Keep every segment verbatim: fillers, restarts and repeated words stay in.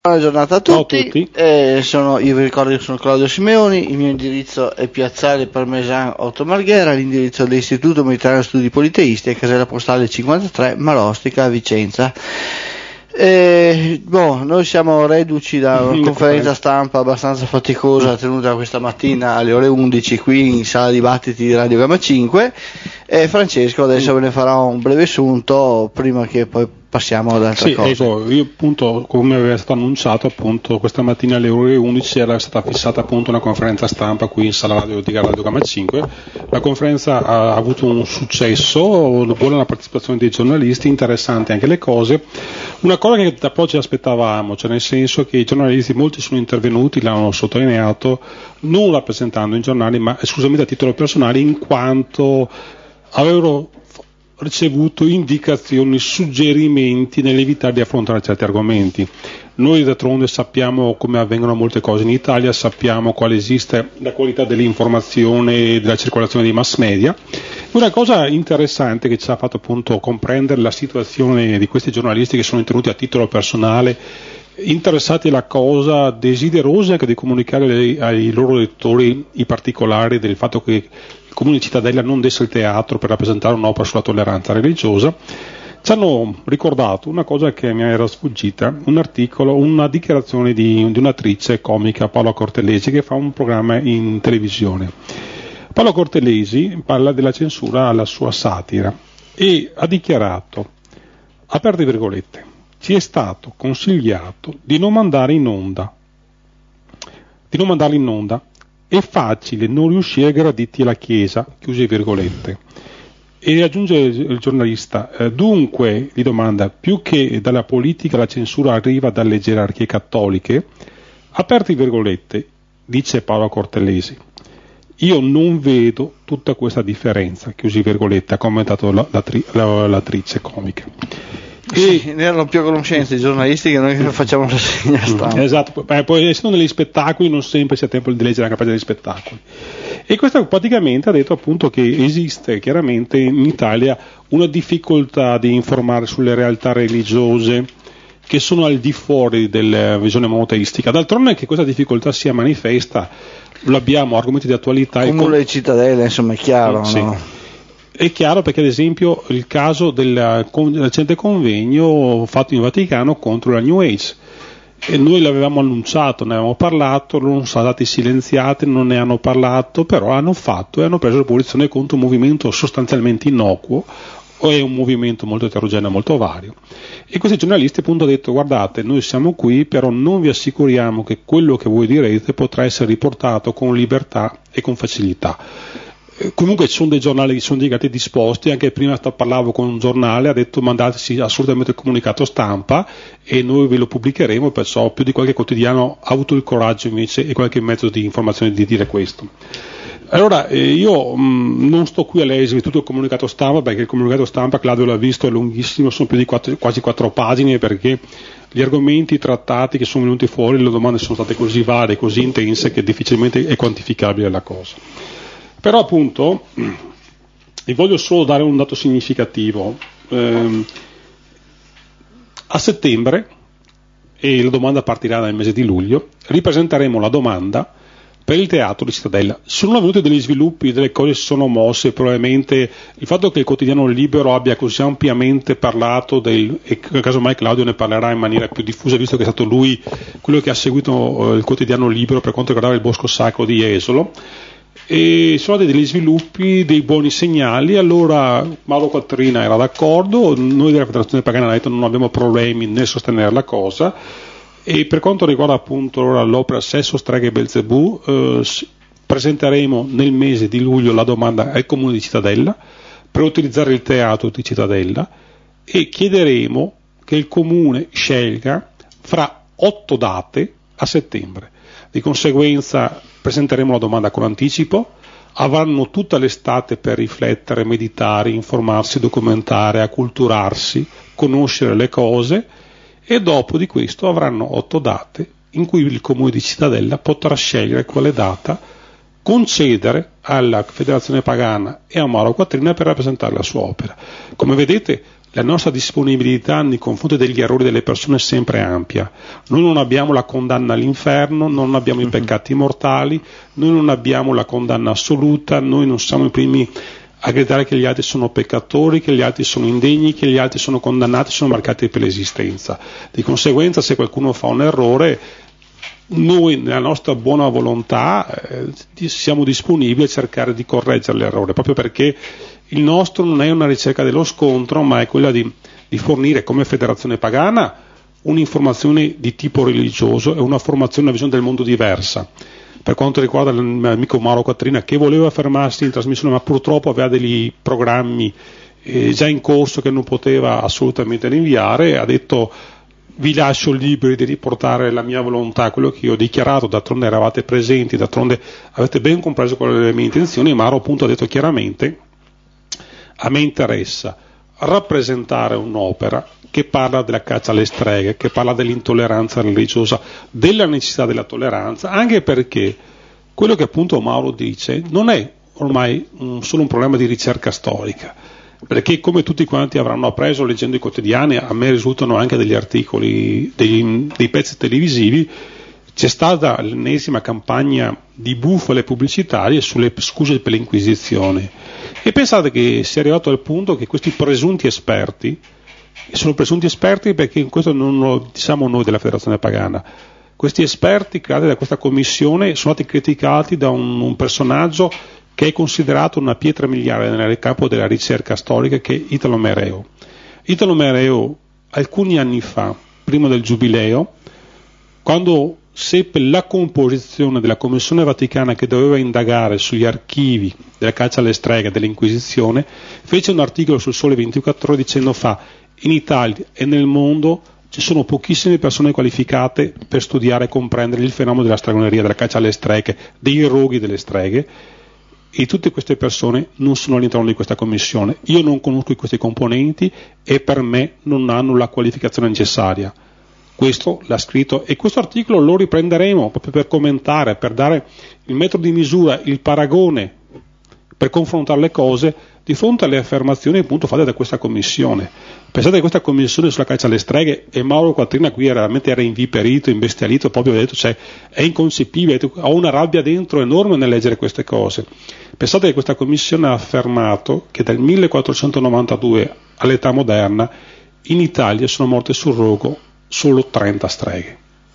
Buona giornata a tutti, Ciao a tutti. Eh, sono, io vi ricordo che sono Claudio Simeoni, il mio indirizzo è Piazzale Parmesan otto Marghera, l'indirizzo dell'Istituto Mediterraneo Studi Politeisti è casella postale cinquantatré Marostica a Vicenza. Eh, boh, noi siamo reduci da una conferenza stampa abbastanza faticosa tenuta questa mattina alle ore undici qui in sala dibattiti di Radio Gamma cinque e Francesco adesso ve ne farà un breve sunto prima che poi passiamo ad altre sì, cose. Ecco, io appunto, come aveva stato annunciato, appunto questa mattina alle ore undici era stata fissata appunto una conferenza stampa qui in sala radio di Radio Gamma cinque. La conferenza ha avuto un successo, buona la partecipazione dei giornalisti, interessanti anche le cose. Una cosa che da poi ci aspettavamo, cioè nel senso che i giornalisti, molti sono intervenuti, l'hanno sottolineato, non rappresentando i giornali, ma esclusivamente a titolo personale, in quanto avevano ricevuto indicazioni, suggerimenti nell'evitare di affrontare certi argomenti. Noi d'altronde sappiamo come avvengono molte cose in Italia, sappiamo quale esiste la qualità dell'informazione e della circolazione dei mass media. Una cosa interessante che ci ha fatto appunto comprendere la situazione di questi giornalisti che sono intervenuti a titolo personale, interessati alla cosa, desiderosi anche di comunicare ai loro lettori i particolari del fatto che il Comune di Cittadella non desse il teatro per rappresentare un'opera sulla tolleranza religiosa, ci hanno ricordato una cosa che mi era sfuggita, un articolo, una dichiarazione di, di un'attrice comica, Paola Cortellesi, che fa un programma in televisione. Paola Cortellesi parla della censura alla sua satira e ha dichiarato, aperte virgolette, ci è stato consigliato di non mandare in onda, di non mandarli in onda, è facile non riuscire graditi alla Chiesa, chiuse virgolette. E aggiunge il giornalista, eh, dunque, gli domanda, più che dalla politica la censura arriva dalle gerarchie cattoliche, aperti virgolette, dice Paola Cortellesi, io non vedo tutta questa differenza, chiusi virgolette, ha commentato la, l'atri, la, l'attrice comica. E sì, ne erano più a conoscenza i giornalisti che noi che facciamo la rassegna stampa. Esatto, poi, poi essendo negli spettacoli non sempre c'è tempo di leggere anche la pagina degli spettacoli. E questo praticamente ha detto appunto che esiste chiaramente in Italia una difficoltà di informare sulle realtà religiose che sono al di fuori della visione monoteistica. D'altronde che questa difficoltà sia manifesta, lo abbiamo, argomenti di attualità. Comune di Cittadella, insomma, è chiaro, sì. No? È chiaro perché ad esempio il caso del recente convegno fatto in Vaticano contro la New Age, e noi l'avevamo annunciato, ne avevamo parlato, non sono stati silenziati, non ne hanno parlato, però hanno fatto e hanno preso posizione contro un movimento sostanzialmente innocuo, o è un movimento molto eterogeneo, molto vario. E questi giornalisti appunto hanno detto, guardate, noi siamo qui, però non vi assicuriamo che quello che voi direte potrà essere riportato con libertà e con facilità. Comunque ci sono dei giornali che sono dedicati disposti, anche prima parlavo con un giornale, ha detto mandateci assolutamente il comunicato stampa e noi ve lo pubblicheremo, perciò più di qualche quotidiano ha avuto il coraggio invece e qualche mezzo di informazione di dire questo. Allora eh, io mh, non sto qui a leggere tutto il comunicato stampa, perché il comunicato stampa, Claudio l'ha visto, è lunghissimo, sono più di quattro, quasi quattro pagine, perché gli argomenti trattati che sono venuti fuori, le domande sono state così varie, così intense che difficilmente è quantificabile la cosa. Però appunto vi voglio solo dare un dato significativo. Eh, a settembre, e la domanda partirà nel mese di luglio, ripresenteremo la domanda per il teatro di Cittadella. Sono avvenuti degli sviluppi, delle cose si sono mosse, probabilmente il fatto che il quotidiano Libero abbia così ampiamente parlato del, e casomai Claudio ne parlerà in maniera più diffusa, visto che è stato lui quello che ha seguito eh, il quotidiano Libero per quanto riguardava il Bosco Sacro di Jesolo, e sono degli sviluppi, dei buoni segnali. Allora Mauro Quattrina era d'accordo, noi della Federazione Pagana hanno detto non abbiamo problemi nel sostenere la cosa, e per quanto riguarda appunto allora, l'opera Sesso, Streghe e Belzebù, eh, presenteremo nel mese di luglio la domanda al Comune di Cittadella per utilizzare il teatro di Cittadella e chiederemo che il Comune scelga fra otto date a settembre. Di conseguenza presenteremo la domanda con anticipo, avranno tutta l'estate per riflettere, meditare, informarsi, documentare, acculturarsi, conoscere le cose, e dopo di questo avranno otto date in cui il Comune di Cittadella potrà scegliere quale data concedere alla Federazione Pagana e a Mauro Quattrina per rappresentare la sua opera. Come vedete la nostra disponibilità nei confronti degli errori delle persone è sempre ampia. Noi non abbiamo la condanna all'inferno, non abbiamo i peccati mortali, noi non abbiamo la condanna assoluta, noi non siamo i primi a gridare che gli altri sono peccatori, che gli altri sono indegni, che gli altri sono condannati, sono marcati per l'esistenza. Di conseguenza, se qualcuno fa un errore, noi nella nostra buona volontà eh, siamo disponibili a cercare di correggere l'errore, proprio perché il nostro non è una ricerca dello scontro, ma è quella di, di fornire come federazione pagana un'informazione di tipo religioso e una formazione, una visione del mondo diversa. Per quanto riguarda il mio amico Mauro Quattrina, che voleva fermarsi in trasmissione ma purtroppo aveva degli programmi eh, già in corso che non poteva assolutamente rinviare, ha detto: vi lascio liberi di riportare la mia volontà, quello che io ho dichiarato, d'altronde eravate presenti, d'altronde avete ben compreso quali erano le mie intenzioni. E Mauro appunto ha detto chiaramente: a me interessa rappresentare un'opera che parla della caccia alle streghe, che parla dell'intolleranza religiosa, della necessità della tolleranza, anche perché quello che appunto Mauro dice non è ormai un, solo un problema di ricerca storica, perché come tutti quanti avranno appreso leggendo i quotidiani, a me risultano anche degli articoli, dei, dei pezzi televisivi, c'è stata l'ennesima campagna di bufale pubblicitarie sulle scuse per l'Inquisizione. E pensate che si è arrivato al punto che questi presunti esperti, e sono presunti esperti perché questo non lo diciamo noi della Federazione Pagana, questi esperti creati da questa commissione sono stati criticati da un, un personaggio che è considerato una pietra miliare nel campo della ricerca storica, che è Italo Mereo. Italo Mereo, alcuni anni fa, prima del Giubileo, quando seppe la composizione della Commissione Vaticana che doveva indagare sugli archivi della caccia alle streghe dell'Inquisizione, fece un articolo sul Sole ventiquattro Ore dicendo: fa, in Italia e nel mondo ci sono pochissime persone qualificate per studiare e comprendere il fenomeno della stregoneria, della caccia alle streghe, dei roghi delle streghe, e tutte queste persone non sono all'interno di questa commissione. Io non conosco questi componenti e per me non hanno la qualificazione necessaria. Questo l'ha scritto, e questo articolo lo riprenderemo proprio per commentare, per dare il metro di misura, il paragone, per confrontare le cose di fronte alle affermazioni appunto fatte da questa commissione. Pensate che questa commissione sulla caccia alle streghe, e Mauro Quattrina qui veramente era inviperito, imbestialito, proprio ha detto, cioè, è inconcepibile, ho una rabbia dentro enorme nel leggere queste cose. Pensate che questa commissione ha affermato che dal millequattrocentonovantadue all'età moderna in Italia sono morte sul rogo solo trenta streghe.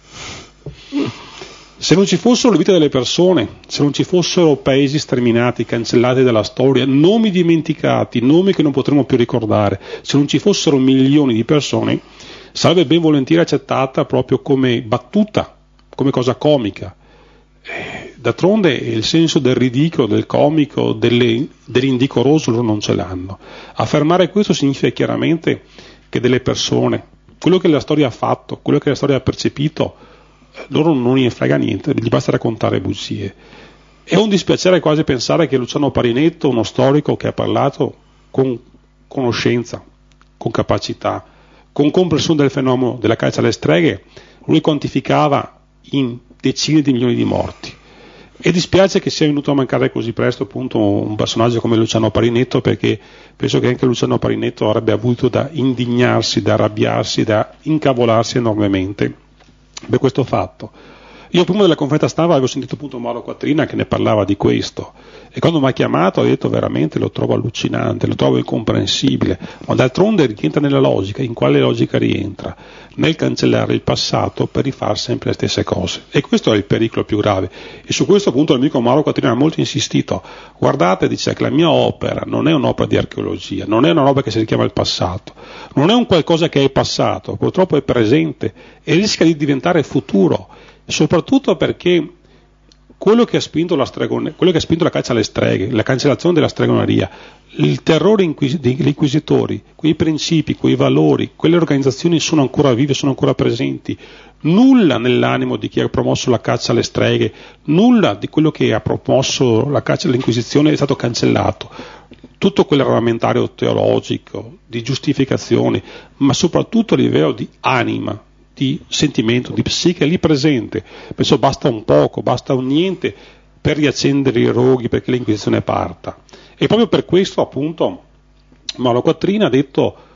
Se non ci fossero le vite delle persone, se non ci fossero paesi sterminati, cancellati dalla storia, nomi dimenticati, nomi che non potremo più ricordare, se non ci fossero milioni di persone, sarebbe ben volentieri accettata proprio come battuta, come cosa comica. Eh, d'altronde il senso del ridicolo, del comico, delle, dell'indicoroso loro non ce l'hanno. Affermare questo significa chiaramente che delle persone, quello che la storia ha fatto, quello che la storia ha percepito, loro non gli frega niente, gli basta raccontare bugie. È un dispiacere quasi pensare che Luciano Parinetto, uno storico che ha parlato con conoscenza, con capacità, con comprensione del fenomeno della caccia alle streghe, lui quantificava in decine di milioni di morti. E dispiace che sia venuto a mancare così presto appunto un personaggio come Luciano Parinetto, perché penso che anche Luciano Parinetto avrebbe avuto da indignarsi, da arrabbiarsi, da incavolarsi enormemente per questo fatto. Io prima della conferenza stampa avevo sentito appunto Mauro Quattrina che ne parlava di questo, e quando mi ha chiamato ho detto veramente lo trovo allucinante, lo trovo incomprensibile, ma d'altronde rientra nella logica. In quale logica rientra? Nel cancellare il passato per rifare sempre le stesse cose, e questo è il pericolo più grave. E su questo appunto l'amico Mauro Quattrina ha molto insistito. Guardate, dice, che la mia opera non è un'opera di archeologia, non è una roba che si richiama al passato, non è un qualcosa che è passato, purtroppo è presente e rischia di diventare futuro, soprattutto perché quello che ha spinto la stregone, quello che ha spinto la caccia alle streghe, la cancellazione della stregoneria, il terrore inquis- degli inquisitori, quei principi, quei valori, quelle organizzazioni sono ancora vive, sono ancora presenti. Nulla nell'animo di chi ha promosso la caccia alle streghe, nulla di quello che ha promosso la caccia all'Inquisizione è stato cancellato. Tutto quell'armamentario teologico, di giustificazione, ma soprattutto a livello di anima, di sentimento, di psiche lì presente. Penso basta un poco, basta un niente per riaccendere i roghi perché l'Inquisizione parta. E proprio per questo appunto Mauro Quattrina ha detto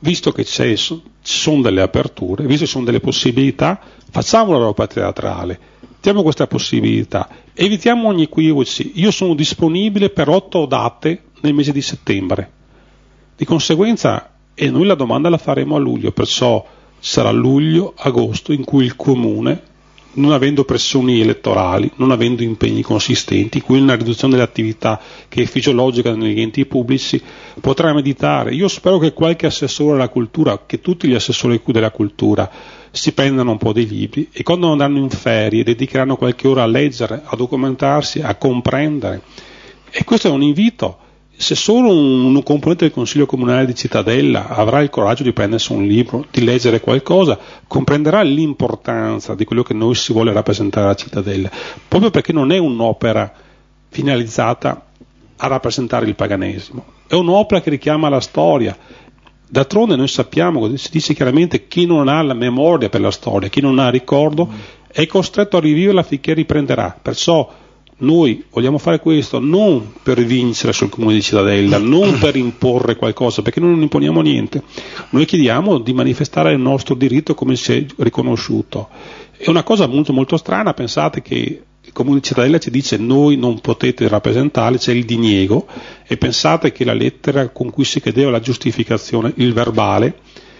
visto che c'è, ci sono delle aperture, visto che ci sono delle possibilità, facciamo la roba teatrale, diamo questa possibilità, evitiamo ogni equivoci. Io sono disponibile per otto date nel mese di settembre, di conseguenza, e noi la domanda la faremo a luglio, perciò sarà luglio, agosto, in cui il Comune, non avendo pressioni elettorali, non avendo impegni consistenti, in cui una riduzione delle attività che è fisiologica negli enti pubblici, potrà meditare. Io spero che qualche assessore alla cultura, che tutti gli assessori della cultura si prendano un po' dei libri e quando andranno in ferie dedicheranno qualche ora a leggere, a documentarsi, a comprendere. E questo è un invito. Se solo un, un componente del Consiglio Comunale di Cittadella avrà il coraggio di prendersi un libro, di leggere qualcosa, comprenderà l'importanza di quello che noi si vuole rappresentare alla Cittadella, proprio perché non è un'opera finalizzata a rappresentare il paganesimo, è un'opera che richiama la storia. D'altronde noi sappiamo, si dice chiaramente, chi non ha la memoria per la storia, chi non ha ricordo, è costretto a riviverla finché riprenderà. Perciò noi vogliamo fare questo non per vincere sul Comune di Cittadella, non per imporre qualcosa, perché noi non imponiamo niente. Noi chiediamo di manifestare il nostro diritto come si è riconosciuto. È una cosa molto molto strana, pensate che il Comune di Cittadella ci dice noi non potete rappresentare, c'è il diniego, e pensate che la lettera con cui si chiedeva la giustificazione, il verbale,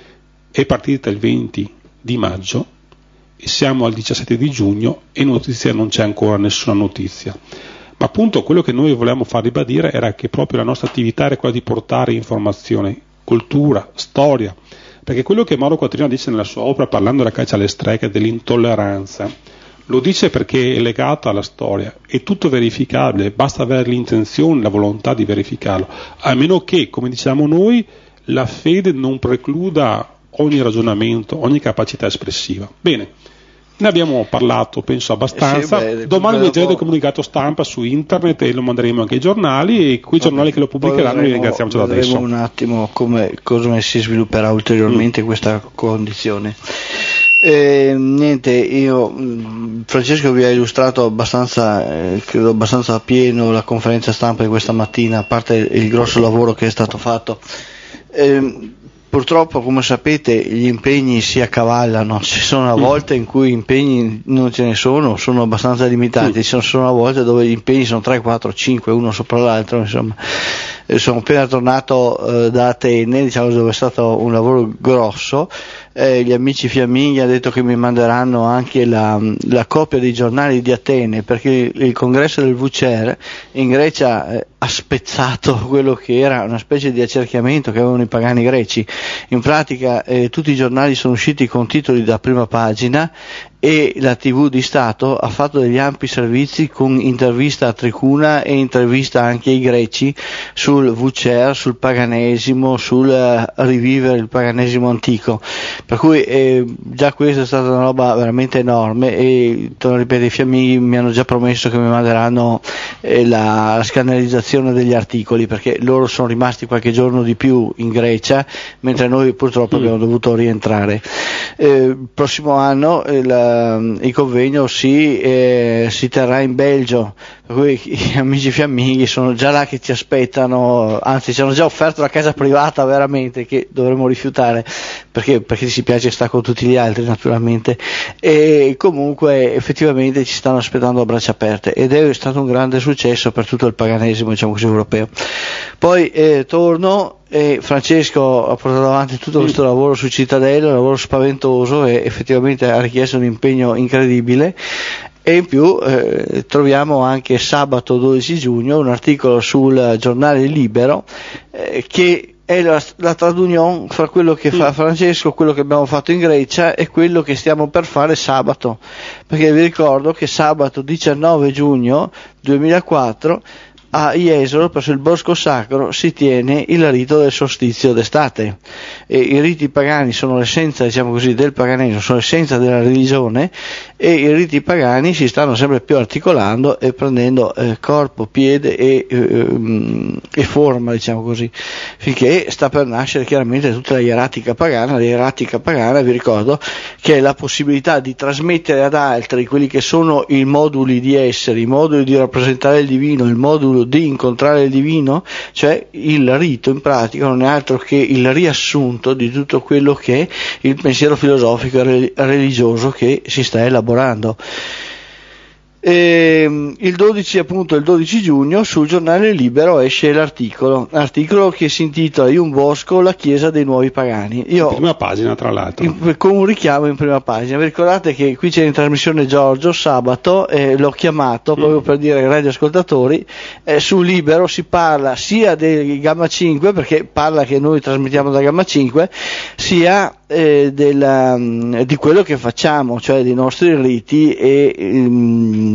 è partita il venti di maggio, e siamo al diciassette di giugno e notizia non c'è ancora nessuna notizia. Ma appunto quello che noi volevamo far ribadire era che proprio la nostra attività era quella di portare informazione, cultura, storia, perché quello che Mauro Quattrino dice nella sua opera parlando della caccia alle streghe, dell'intolleranza, lo dice perché è legato alla storia, è tutto verificabile, basta avere l'intenzione, la volontà di verificarlo, a meno che, come diciamo noi, la fede non precluda ogni ragionamento, ogni capacità espressiva. Bene, ne abbiamo parlato penso abbastanza. Sì, beh, domani leggerete il comunicato stampa su internet e lo manderemo anche ai giornali, e quei giornali che lo pubblicheranno li ringraziamo già da adesso. Vedremo un attimo come, come si svilupperà ulteriormente mm. questa condizione. Eh, niente, io Francesco vi ha illustrato abbastanza, eh, credo abbastanza a pieno la conferenza stampa di questa mattina, a parte il grosso lavoro che è stato fatto. Eh, Purtroppo, come sapete, gli impegni si accavallano, ci sono volte in cui impegni non ce ne sono, sono abbastanza limitati, ci sono volte dove gli impegni sono tre, quattro, cinque, uno sopra l'altro, insomma. Sono appena tornato eh, da Atene, diciamo, dove è stato un lavoro grosso. Eh, gli amici fiamminghi hanno detto che mi manderanno anche la, la copia dei giornali di Atene, perché il, il congresso del V C E R in Grecia eh, ha spezzato quello che era una specie di accerchiamento che avevano i pagani greci. In pratica eh, tutti i giornali sono usciti con titoli da prima pagina e la tivù di Stato ha fatto degli ampi servizi con intervista a Tricuna e intervista anche ai greci sul V C E R, sul paganesimo, sul uh, rivivere il paganesimo antico, per cui eh, già questa è stata una roba veramente enorme, e torno a ripetere, i fiamminghi mi hanno già promesso che mi manderanno eh, la, la scannalizzazione degli articoli, perché loro sono rimasti qualche giorno di più in Grecia, mentre noi purtroppo mm. abbiamo dovuto rientrare. Eh, il prossimo anno eh, la il convegno si, eh, si terrà in Belgio, per cui gli amici fiamminghi sono già là che ci aspettano, anzi ci hanno già offerto la casa privata veramente, che dovremmo rifiutare perché, perché ci piace stare con tutti gli altri naturalmente, e comunque effettivamente ci stanno aspettando a braccia aperte, ed è stato un grande successo per tutto il paganesimo, diciamo così, europeo. Poi eh, torno e Francesco ha portato avanti tutto questo lavoro su Cittadella, un lavoro spaventoso, e effettivamente ha richiesto un impegno incredibile. E in più eh, troviamo anche sabato dodici giugno un articolo sul giornale Libero eh, che è la, la traduzione fra quello che fa Francesco, quello che abbiamo fatto in Grecia e quello che stiamo per fare sabato, perché vi ricordo che sabato diciannove giugno duemilaquattro a Jesolo, presso il Bosco Sacro, si tiene il rito del solstizio d'estate. E i riti pagani sono l'essenza, diciamo così, del paganesimo, sono l'essenza della religione, e i riti pagani si stanno sempre più articolando e prendendo eh, corpo, piede e, eh, e forma, diciamo così, finché sta per nascere chiaramente tutta la ieratica pagana. La ieratica pagana, vi ricordo, che è la possibilità di trasmettere ad altri quelli che sono i moduli di essere, i moduli di rappresentare il divino, il modulo di incontrare il divino, cioè il rito in pratica non è altro che il riassunto di tutto quello che è il pensiero filosofico e religioso che si sta elaborando. E il dodici appunto il dodici giugno sul giornale Libero esce l'articolo articolo che si intitola Iun Bosco, la chiesa dei nuovi pagani. Io, in prima pagina tra l'altro, in, con un richiamo in prima pagina. Vi ricordate che qui c'è in trasmissione Giorgio sabato, eh, l'ho chiamato mm. proprio per dire ai radioascoltatori, eh, su Libero si parla sia del Gamma cinque, perché parla che noi trasmettiamo da Gamma cinque, sia eh, della, di quello che facciamo, cioè dei nostri riti e um,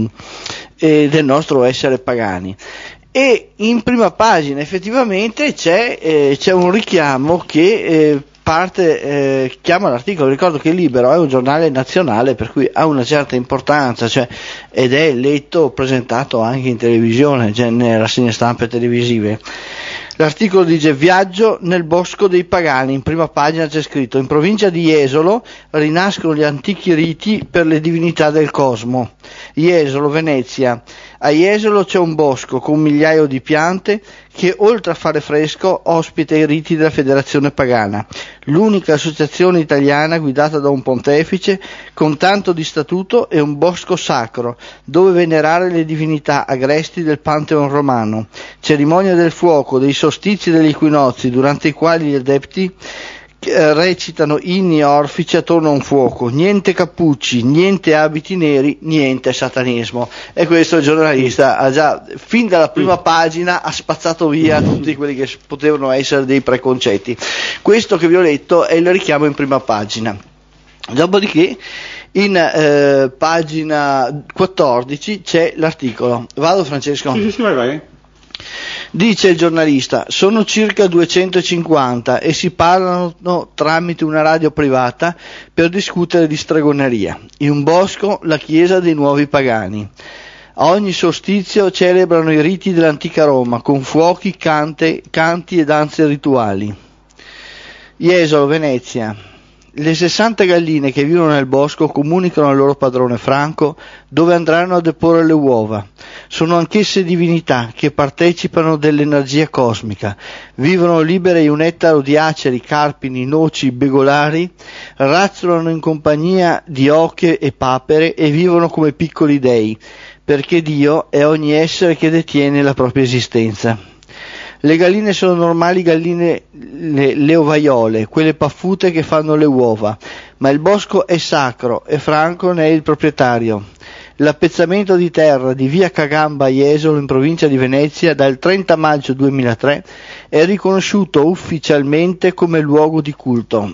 e del nostro essere pagani. E in prima pagina effettivamente c'è, eh, c'è un richiamo che eh, parte, eh, chiama l'articolo. Ricordo che Libero è un giornale nazionale, per cui ha una certa importanza, cioè, ed è letto, presentato anche in televisione, cioè nelle rassegne stampe televisive. L'articolo dice: viaggio nel bosco dei pagani. In prima pagina c'è scritto: in provincia di Jesolo rinascono gli antichi riti per le divinità del cosmo. Jesolo, Venezia. A Jesolo c'è un bosco con un migliaio di piante che, oltre a fare fresco, ospita i riti della Federazione Pagana, l'unica associazione italiana guidata da un pontefice con tanto di statuto e un bosco sacro dove venerare le divinità agresti del Pantheon romano. Cerimonia del fuoco, dei solstizi e degli equinozi, durante i quali gli adepti recitano inni orfici attorno a un fuoco, niente cappucci, niente abiti neri, niente satanismo. E questo il giornalista ha già, fin dalla prima pagina, ha spazzato via tutti quelli che potevano essere dei preconcetti. Questo che vi ho letto è il richiamo in prima pagina. Dopodiché in eh, pagina quattordici c'è l'articolo. Vado, Francesco? Sì, sì, sì, vai, vai. Dice il giornalista: sono circa duecentocinquanta e si parlano tramite una radio privata per discutere di stregoneria. In un bosco, la chiesa dei nuovi pagani. A ogni solstizio celebrano i riti dell'antica Roma con fuochi, cante, canti e danze rituali. Jesolo, Venezia. Le sessanta galline che vivono nel bosco comunicano al loro padrone Franco dove andranno a deporre le uova. Sono anch'esse divinità che partecipano dell'energia cosmica, vivono libere in un ettaro di aceri, carpini, noci, begolari, razzolano in compagnia di oche e papere e vivono come piccoli dei, perché Dio è ogni essere che detiene la propria esistenza. Le galline sono normali galline, le, le ovaiole, quelle paffute che fanno le uova, ma il bosco è sacro e Franco ne è il proprietario. L'appezzamento di terra di via Cagamba a Jesolo in provincia di Venezia dal trenta maggio duemilatré è riconosciuto ufficialmente come luogo di culto.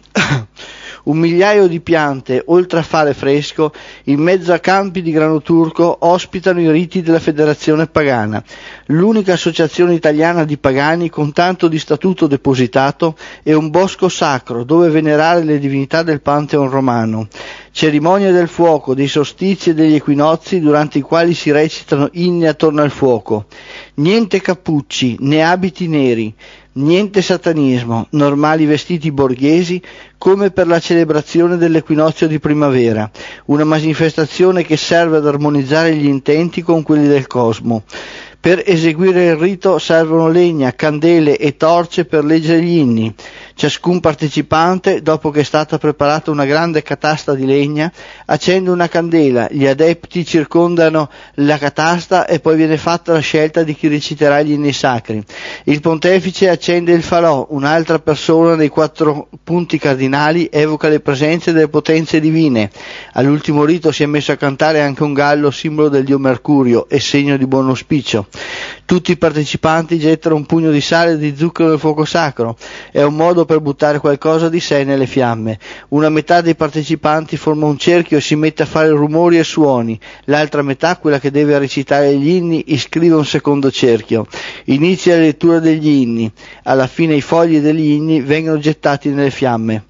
Un migliaio di piante, oltre a fare fresco, in mezzo a campi di grano turco, ospitano i riti della Federazione Pagana, l'unica associazione italiana di pagani con tanto di statuto depositato e un bosco sacro dove venerare le divinità del Pantheon romano. Cerimonia del fuoco, dei solstizi e degli equinozi durante i quali si recitano inni attorno al fuoco. Niente cappucci, né abiti neri, niente satanismo, normali vestiti borghesi come per la celebrazione dell'equinozio di primavera, una manifestazione che serve ad armonizzare gli intenti con quelli del cosmo. Per eseguire il rito servono legna, candele e torce per leggere gli inni. Ciascun partecipante, dopo che è stata preparata una grande catasta di legna, accende una candela, gli adepti circondano la catasta e poi viene fatta la scelta di chi reciterà gli inni sacri. Il pontefice accende il falò, un'altra persona dei quattro punti cardinali evoca le presenze delle potenze divine. All'ultimo rito si è messo a cantare anche un gallo, simbolo del dio Mercurio e segno di buon auspicio. Tutti i partecipanti gettano un pugno di sale e di zucchero nel fuoco sacro. È un modo per buttare qualcosa di sé nelle fiamme. Una metà dei partecipanti forma un cerchio e si mette a fare rumori e suoni. L'altra metà, quella che deve recitare gli inni, iscrive un secondo cerchio. Inizia la lettura degli inni. Alla fine i fogli degli inni vengono gettati nelle fiamme.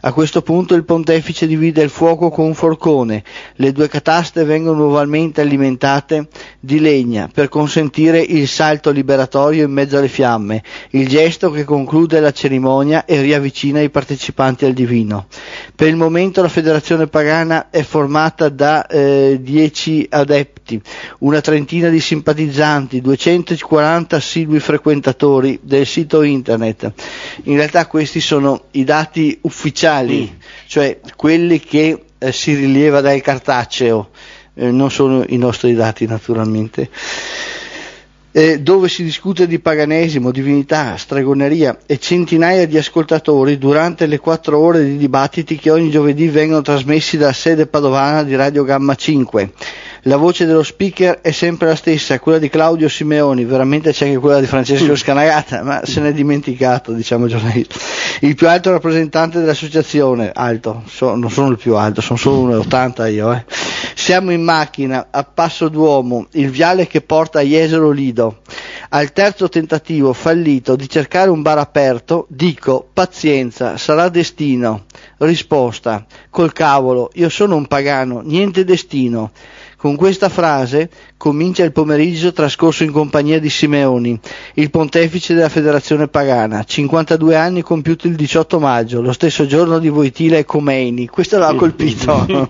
A questo punto il pontefice divide il fuoco con un forcone, le due cataste vengono ugualmente alimentate di legna per consentire il salto liberatorio in mezzo alle fiamme, il gesto che conclude la cerimonia e riavvicina i partecipanti al divino. Per il momento la federazione pagana è formata da eh, dieci adepti, una trentina di simpatizzanti, duecentoquaranta assidui frequentatori del sito internet. In realtà questi sono i dati ufficiali, mm. cioè quelli che eh, si rileva dal cartaceo, eh, non sono i nostri dati naturalmente. Eh, dove si discute di paganesimo, divinità, stregoneria e centinaia di ascoltatori durante le quattro ore di dibattiti che ogni giovedì vengono trasmessi dalla sede padovana di Radio Gamma cinque. La voce dello speaker è sempre la stessa, quella di Claudio Simeoni, veramente c'è anche quella di Francesco Scanagata, ma se n'è dimenticato, diciamo giornalista. Il più alto rappresentante dell'associazione, alto, so, non sono il più alto, sono solo uno virgola ottanta io, eh. Siamo in macchina, a Passo d'Uomo, il viale che porta a Jesolo Lido. Al terzo tentativo fallito di cercare un bar aperto, dico, pazienza, sarà destino. Risposta, col cavolo, io sono un pagano, niente destino. Con questa frase comincia il pomeriggio trascorso in compagnia di Simeoni, il pontefice della federazione pagana, cinquantadue anni compiuti il diciotto maggio, lo stesso giorno di Wojtyla e Khomeini. Questo l'ha colpito.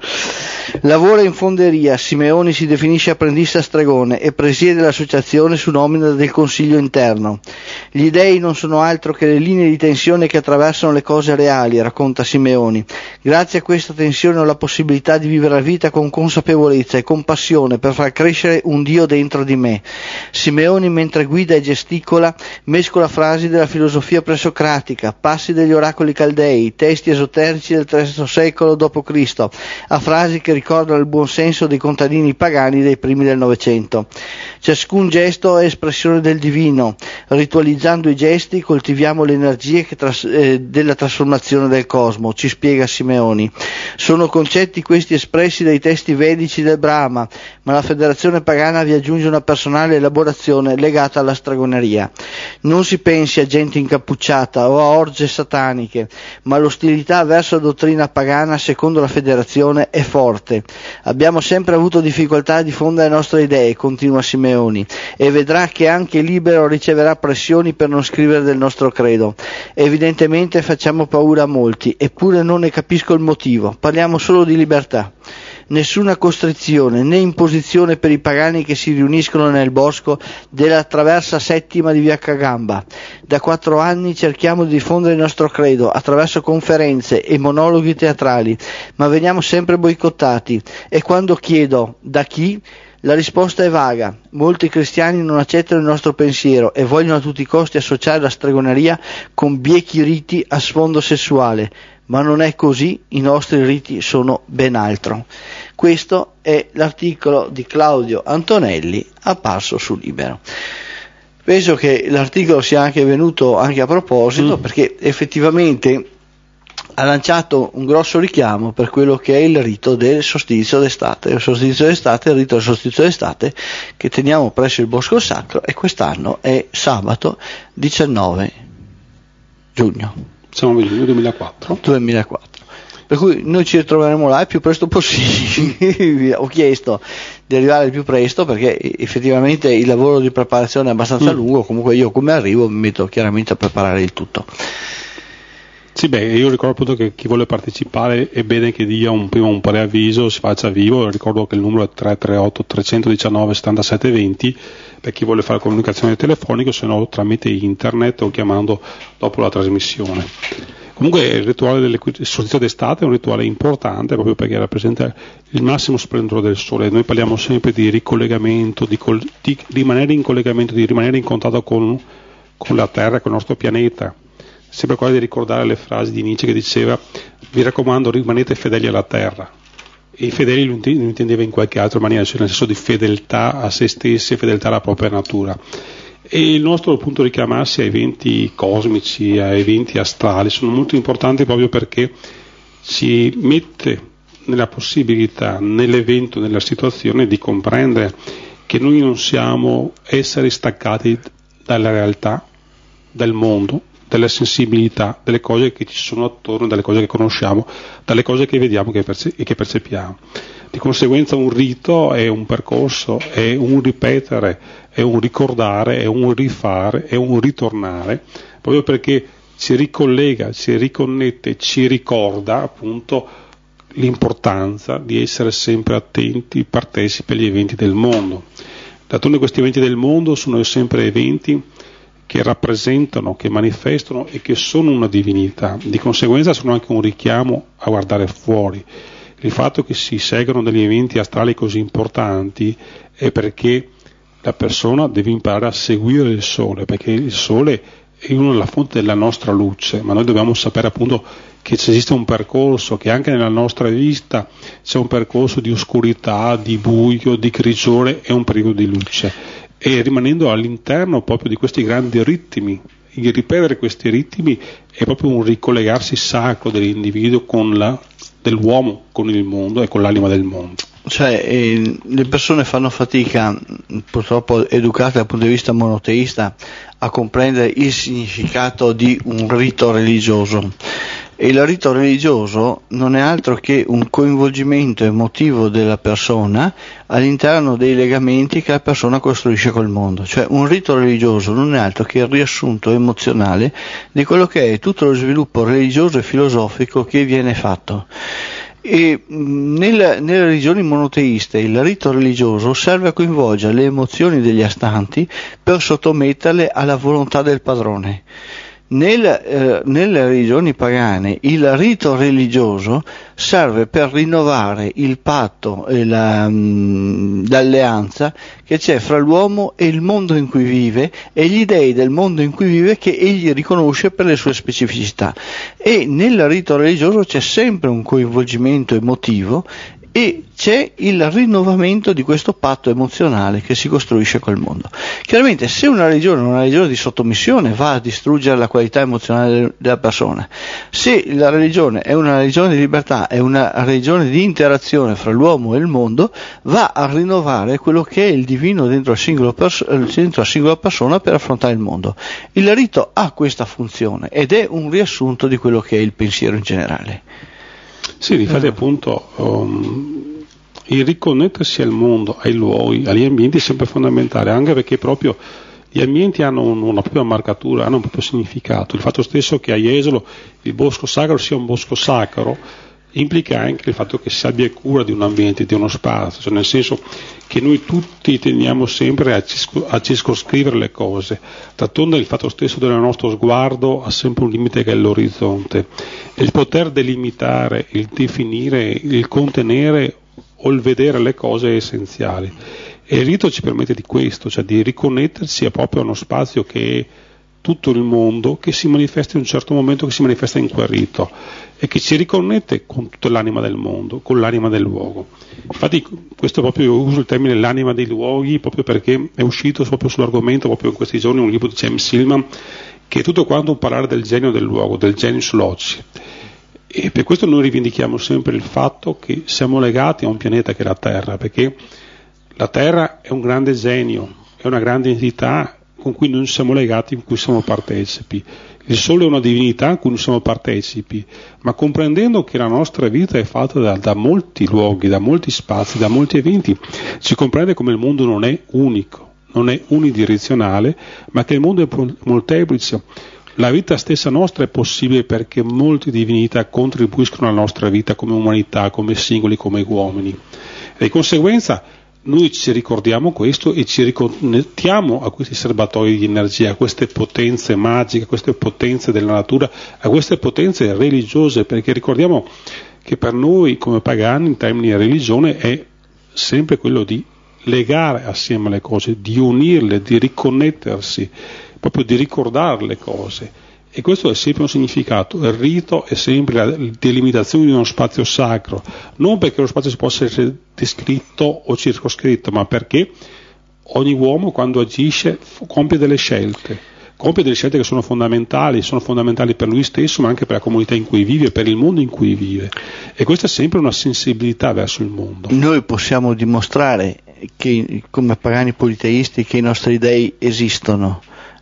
Lavora in fonderia, Simeoni si definisce apprendista stregone e presiede l'associazione su nomina del consiglio interno. Gli dei non sono altro che le linee di tensione che attraversano le cose reali, racconta Simeoni. Grazie a questa tensione ho la possibilità di vivere la vita con consapevolezza e compassione per far crescere un Dio dentro di me. Simeoni, mentre guida e gesticola, mescola frasi della filosofia presocratica, passi degli oracoli caldei, testi esoterici del terzo secolo dopo Cristo, a frasi che ricordano il buon senso dei contadini pagani dei primi del Novecento. Ciascun gesto è espressione del divino. Ritualizzando i gesti coltiviamo le energie che tras- eh, della trasformazione del cosmo, ci spiega Simeoni. Sono concetti questi espressi dai testi vedici del Brahma, ma la federazione pagana vi aggiunge una personale elaborazione legata alla stregoneria. Non si pensi a gente incappucciata o a orge sataniche, ma l'ostilità verso la dottrina pagana, secondo la federazione, è forte. Abbiamo sempre avuto difficoltà a diffondere le nostre idee, continua Simeoni, e vedrà che anche Libero riceverà pressioni per non scrivere del nostro credo. Evidentemente facciamo paura a molti, eppure non ne capisco il motivo. Parliamo solo di libertà. Nessuna costrizione né imposizione per i pagani che si riuniscono nel bosco della traversa settima di Via Cagamba. Da quattro anni cerchiamo di diffondere il nostro credo attraverso conferenze e monologhi teatrali, ma veniamo sempre boicottati, e quando chiedo da chi, la risposta è vaga. Molti cristiani non accettano il nostro pensiero e vogliono a tutti i costi associare la stregoneria con biechi riti a sfondo sessuale. Ma non è così, i nostri riti sono ben altro. Questo è l'articolo di Claudio Antonelli apparso su Libero. Penso che l'articolo sia anche venuto anche a proposito, mm. perché effettivamente ha lanciato un grosso richiamo per quello che è il rito del solstizio d'estate. Il solstizio d'estate, il rito del solstizio d'estate che teniamo presso il Bosco Sacro, e quest'anno è sabato diciannove giugno. Siamo nel duemilaquattro. duemilaquattro. Per cui noi ci ritroveremo là il più presto possibile. Ho chiesto di arrivare il più presto perché effettivamente il lavoro di preparazione è abbastanza mm. lungo. Comunque io, come arrivo, mi metto chiaramente a preparare il tutto. Sì, beh, io ricordo appunto che chi vuole partecipare è bene che dia un, prima un preavviso, si faccia vivo. Ricordo che il numero è tre tre otto tre uno nove sette sette due zero per chi vuole fare comunicazione telefonica, se no tramite internet o chiamando dopo la trasmissione. Comunque il rituale del solstizio d'estate è un rituale importante proprio perché rappresenta il massimo splendore del sole. Noi parliamo sempre di ricollegamento, di, col- di rimanere in collegamento, di rimanere in contatto con, con la Terra, con il nostro pianeta. Sempre quello di ricordare le frasi di Nietzsche che diceva: vi raccomando, rimanete fedeli alla terra. E i fedeli lo intendeva in qualche altra maniera, cioè nel senso di fedeltà a se stessi e fedeltà alla propria natura. E il nostro punto di richiamarsi a eventi cosmici, a eventi astrali, sono molto importanti proprio perché ci mette nella possibilità, nell'evento, nella situazione di comprendere che noi non siamo esseri staccati dalla realtà, dal mondo, della sensibilità, delle cose che ci sono attorno, dalle cose che conosciamo, dalle cose che vediamo e perce- che percepiamo. Di conseguenza un rito è un percorso, è un ripetere, è un ricordare, è un rifare, è un ritornare, proprio perché ci ricollega, ci riconnette, ci ricorda appunto l'importanza di essere sempre attenti, partecipi agli eventi del mondo. D'altronde questi eventi del mondo sono sempre eventi che rappresentano, che manifestano e che sono una divinità, di conseguenza sono anche un richiamo a guardare fuori. Il fatto che si seguano degli eventi astrali così importanti è perché la persona deve imparare a seguire il sole, perché il sole è una della fonte della nostra luce, ma noi dobbiamo sapere appunto che esiste un percorso, che anche nella nostra vita c'è un percorso di oscurità, di buio, di grigiore e un periodo di luce. E rimanendo all'interno proprio di questi grandi ritmi, il ripetere questi ritmi è proprio un ricollegarsi sacro dell'individuo con la, dell'uomo con il mondo e con l'anima del mondo. Cioè eh, le persone fanno fatica, purtroppo educate dal punto di vista monoteista, a comprendere il significato di un rito religioso. E il rito religioso non è altro che un coinvolgimento emotivo della persona all'interno dei legamenti che la persona costruisce col mondo. Cioè un rito religioso non è altro che il riassunto emozionale di quello che è tutto lo sviluppo religioso e filosofico che viene fatto. E nel, nelle religioni monoteiste il rito religioso serve a coinvolgere le emozioni degli astanti per sottometterle alla volontà del padrone. Nel, eh, nelle religioni pagane il rito religioso serve per rinnovare il patto e la, mh, l'alleanza che c'è fra l'uomo e il mondo in cui vive e gli dei del mondo in cui vive che egli riconosce per le sue specificità. E nel rito religioso c'è sempre un coinvolgimento emotivo e c'è il rinnovamento di questo patto emozionale che si costruisce col mondo. Chiaramente se una religione è una religione di sottomissione va a distruggere la qualità emozionale della persona, se la religione è una religione di libertà, è una religione di interazione fra l'uomo e il mondo, va a rinnovare quello che è il divino dentro la singola, pers- dentro la singola persona per affrontare il mondo. Il rito ha questa funzione ed è un riassunto di quello che è il pensiero in generale. Sì, difatti appunto um, il riconnettersi al mondo, ai luoghi, agli ambienti è sempre fondamentale, anche perché proprio gli ambienti hanno un, una propria marcatura, hanno un proprio significato. Il fatto stesso che a Jesolo il bosco sacro sia un bosco sacro implica anche il fatto che si abbia cura di un ambiente, di uno spazio, cioè nel senso che noi tutti tendiamo sempre a, cisco, a circoscrivere le cose. D'altronde il fatto stesso del nostro sguardo ha sempre un limite che è l'orizzonte. E il poter delimitare, il definire, il contenere o il vedere le cose è essenziale. E il rito ci permette di questo, cioè di riconnettersi a proprio uno spazio che è tutto il mondo, che si manifesta in un certo momento, che si manifesta in quel rito e che ci riconnette con tutta l'anima del mondo, con l'anima del luogo. Infatti questo proprio, io uso il termine l'anima dei luoghi proprio perché è uscito proprio sull'argomento proprio in questi giorni un libro di James Hillman che è tutto quanto un parlare del genio del luogo, del genius loci. E per questo noi rivendichiamo sempre il fatto che siamo legati a un pianeta che è la Terra, perché la Terra è un grande genio, è una grande entità con cui noi siamo legati, in cui siamo partecipi. Il Sole è una divinità in cui noi siamo partecipi, ma comprendendo che la nostra vita è fatta da, da molti luoghi, da molti spazi, da molti eventi, si comprende come il mondo non è unico, non è unidirezionale, ma che il mondo è molteplice. La vita stessa nostra è possibile perché molte divinità contribuiscono alla nostra vita come umanità, come singoli, come uomini. E di conseguenza noi ci ricordiamo questo e ci riconnettiamo a questi serbatoi di energia, a queste potenze magiche, a queste potenze della natura, a queste potenze religiose, perché ricordiamo che per noi come pagani in termini di religione è sempre quello di legare assieme le cose, di unirle, di riconnettersi, proprio di ricordare le cose. E questo è sempre un significato. Il rito è sempre la delimitazione di uno spazio sacro, non perché lo spazio possa essere descritto o circoscritto, ma perché ogni uomo quando agisce compie delle scelte, compie delle scelte che sono fondamentali, sono fondamentali per lui stesso, ma anche per la comunità in cui vive, per il mondo in cui vive. E questa è sempre una sensibilità verso il mondo. Noi possiamo dimostrare che come pagani politeisti che i nostri dei esistono.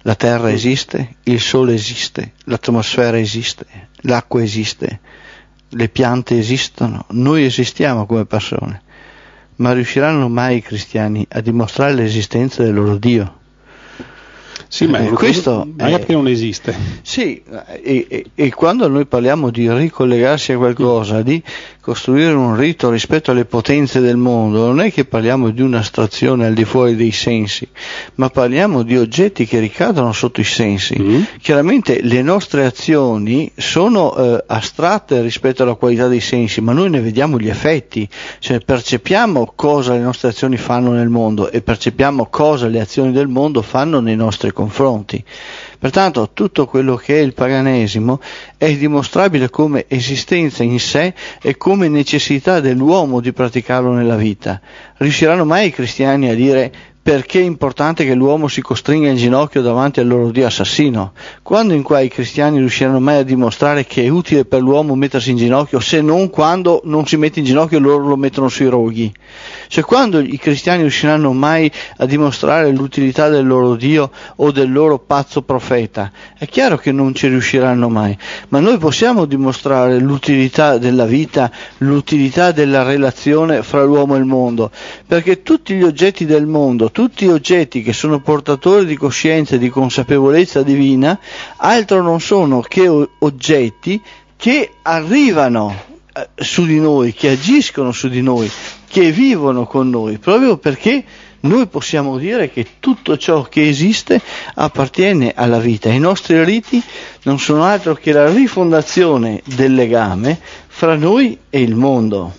La terra esiste, il sole esiste, l'atmosfera esiste, l'acqua esiste, le piante esistono, noi esistiamo come persone, ma riusciranno mai i cristiani a dimostrare l'esistenza del loro Dio? Sì, ma eh, questo è perché non esiste. Sì, e, e, e quando noi parliamo di ricollegarsi a qualcosa, di costruire un rito rispetto alle potenze del mondo, non è che parliamo di un'astrazione al di fuori dei sensi, ma parliamo di oggetti che ricadono sotto i sensi. Mm. Chiaramente le nostre azioni sono eh, astratte rispetto alla qualità dei sensi, ma noi ne vediamo gli effetti, cioè percepiamo cosa le nostre azioni fanno nel mondo e percepiamo cosa le azioni del mondo fanno nei nostri confronti. Pertanto tutto quello che è il paganesimo è dimostrabile come esistenza in sé e come necessità dell'uomo di praticarlo nella vita. Riusciranno mai i cristiani a dire perché è importante che l'uomo si costringa in ginocchio davanti al loro Dio assassino? Quando in qua i cristiani riusciranno mai a dimostrare che è utile per l'uomo mettersi in ginocchio, se non quando non si mette in ginocchio loro lo mettono sui roghi? Cioè quando i cristiani riusciranno mai a dimostrare l'utilità del loro Dio o del loro pazzo profeta? È chiaro che non ci riusciranno mai, ma noi possiamo dimostrare l'utilità della vita, l'utilità della relazione fra l'uomo e il mondo, perché tutti gli oggetti del mondo, tutti oggetti che sono portatori di coscienza e di consapevolezza divina, altro non sono che oggetti che arrivano eh, su di noi, che agiscono su di noi, che vivono con noi, proprio perché noi possiamo dire che tutto ciò che esiste appartiene alla vita. I nostri riti non sono altro che la rifondazione del legame fra noi e il mondo.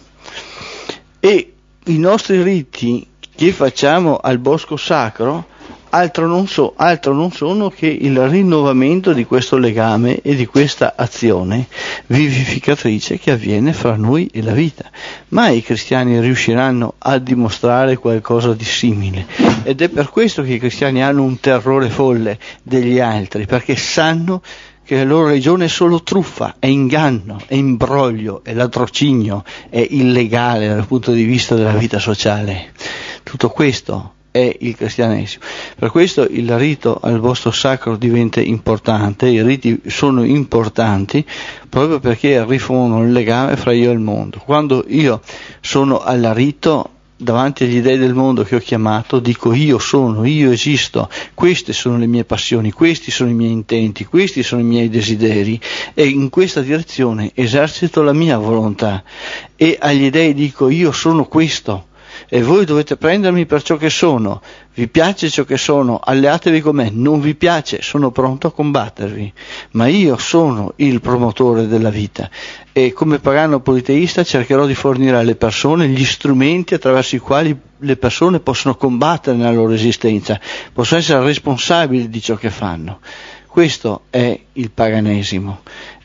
E i nostri riti che facciamo al bosco sacro altro non, so, altro non sono che il rinnovamento di questo legame e di questa azione vivificatrice che avviene fra noi e la vita. Mai i cristiani riusciranno a dimostrare qualcosa di simile, ed è per questo che i cristiani hanno un terrore folle degli altri, perché sanno che la loro religione è solo truffa, è inganno, è imbroglio, è latrocinio, è illegale dal punto di vista della vita sociale. Tutto questo è il cristianesimo. Per questo il rito al vostro sacro diventa importante, i riti sono importanti proprio perché rifondono il legame fra io e il mondo. Quando io sono al rito, davanti agli dei del mondo che ho chiamato, dico io sono, io esisto, queste sono le mie passioni, questi sono i miei intenti, questi sono i miei desideri, e in questa direzione esercito la mia volontà, e agli dei dico io sono questo e voi dovete prendermi per ciò che sono. Vi piace ciò che sono, alleatevi con me. Non vi piace, sono pronto a combattervi, ma io sono il promotore della vita, e come pagano politeista cercherò di fornire alle persone gli strumenti attraverso i quali le persone possono combattere nella loro esistenza, possono essere responsabili di ciò che fanno. Questo è il paganesimo.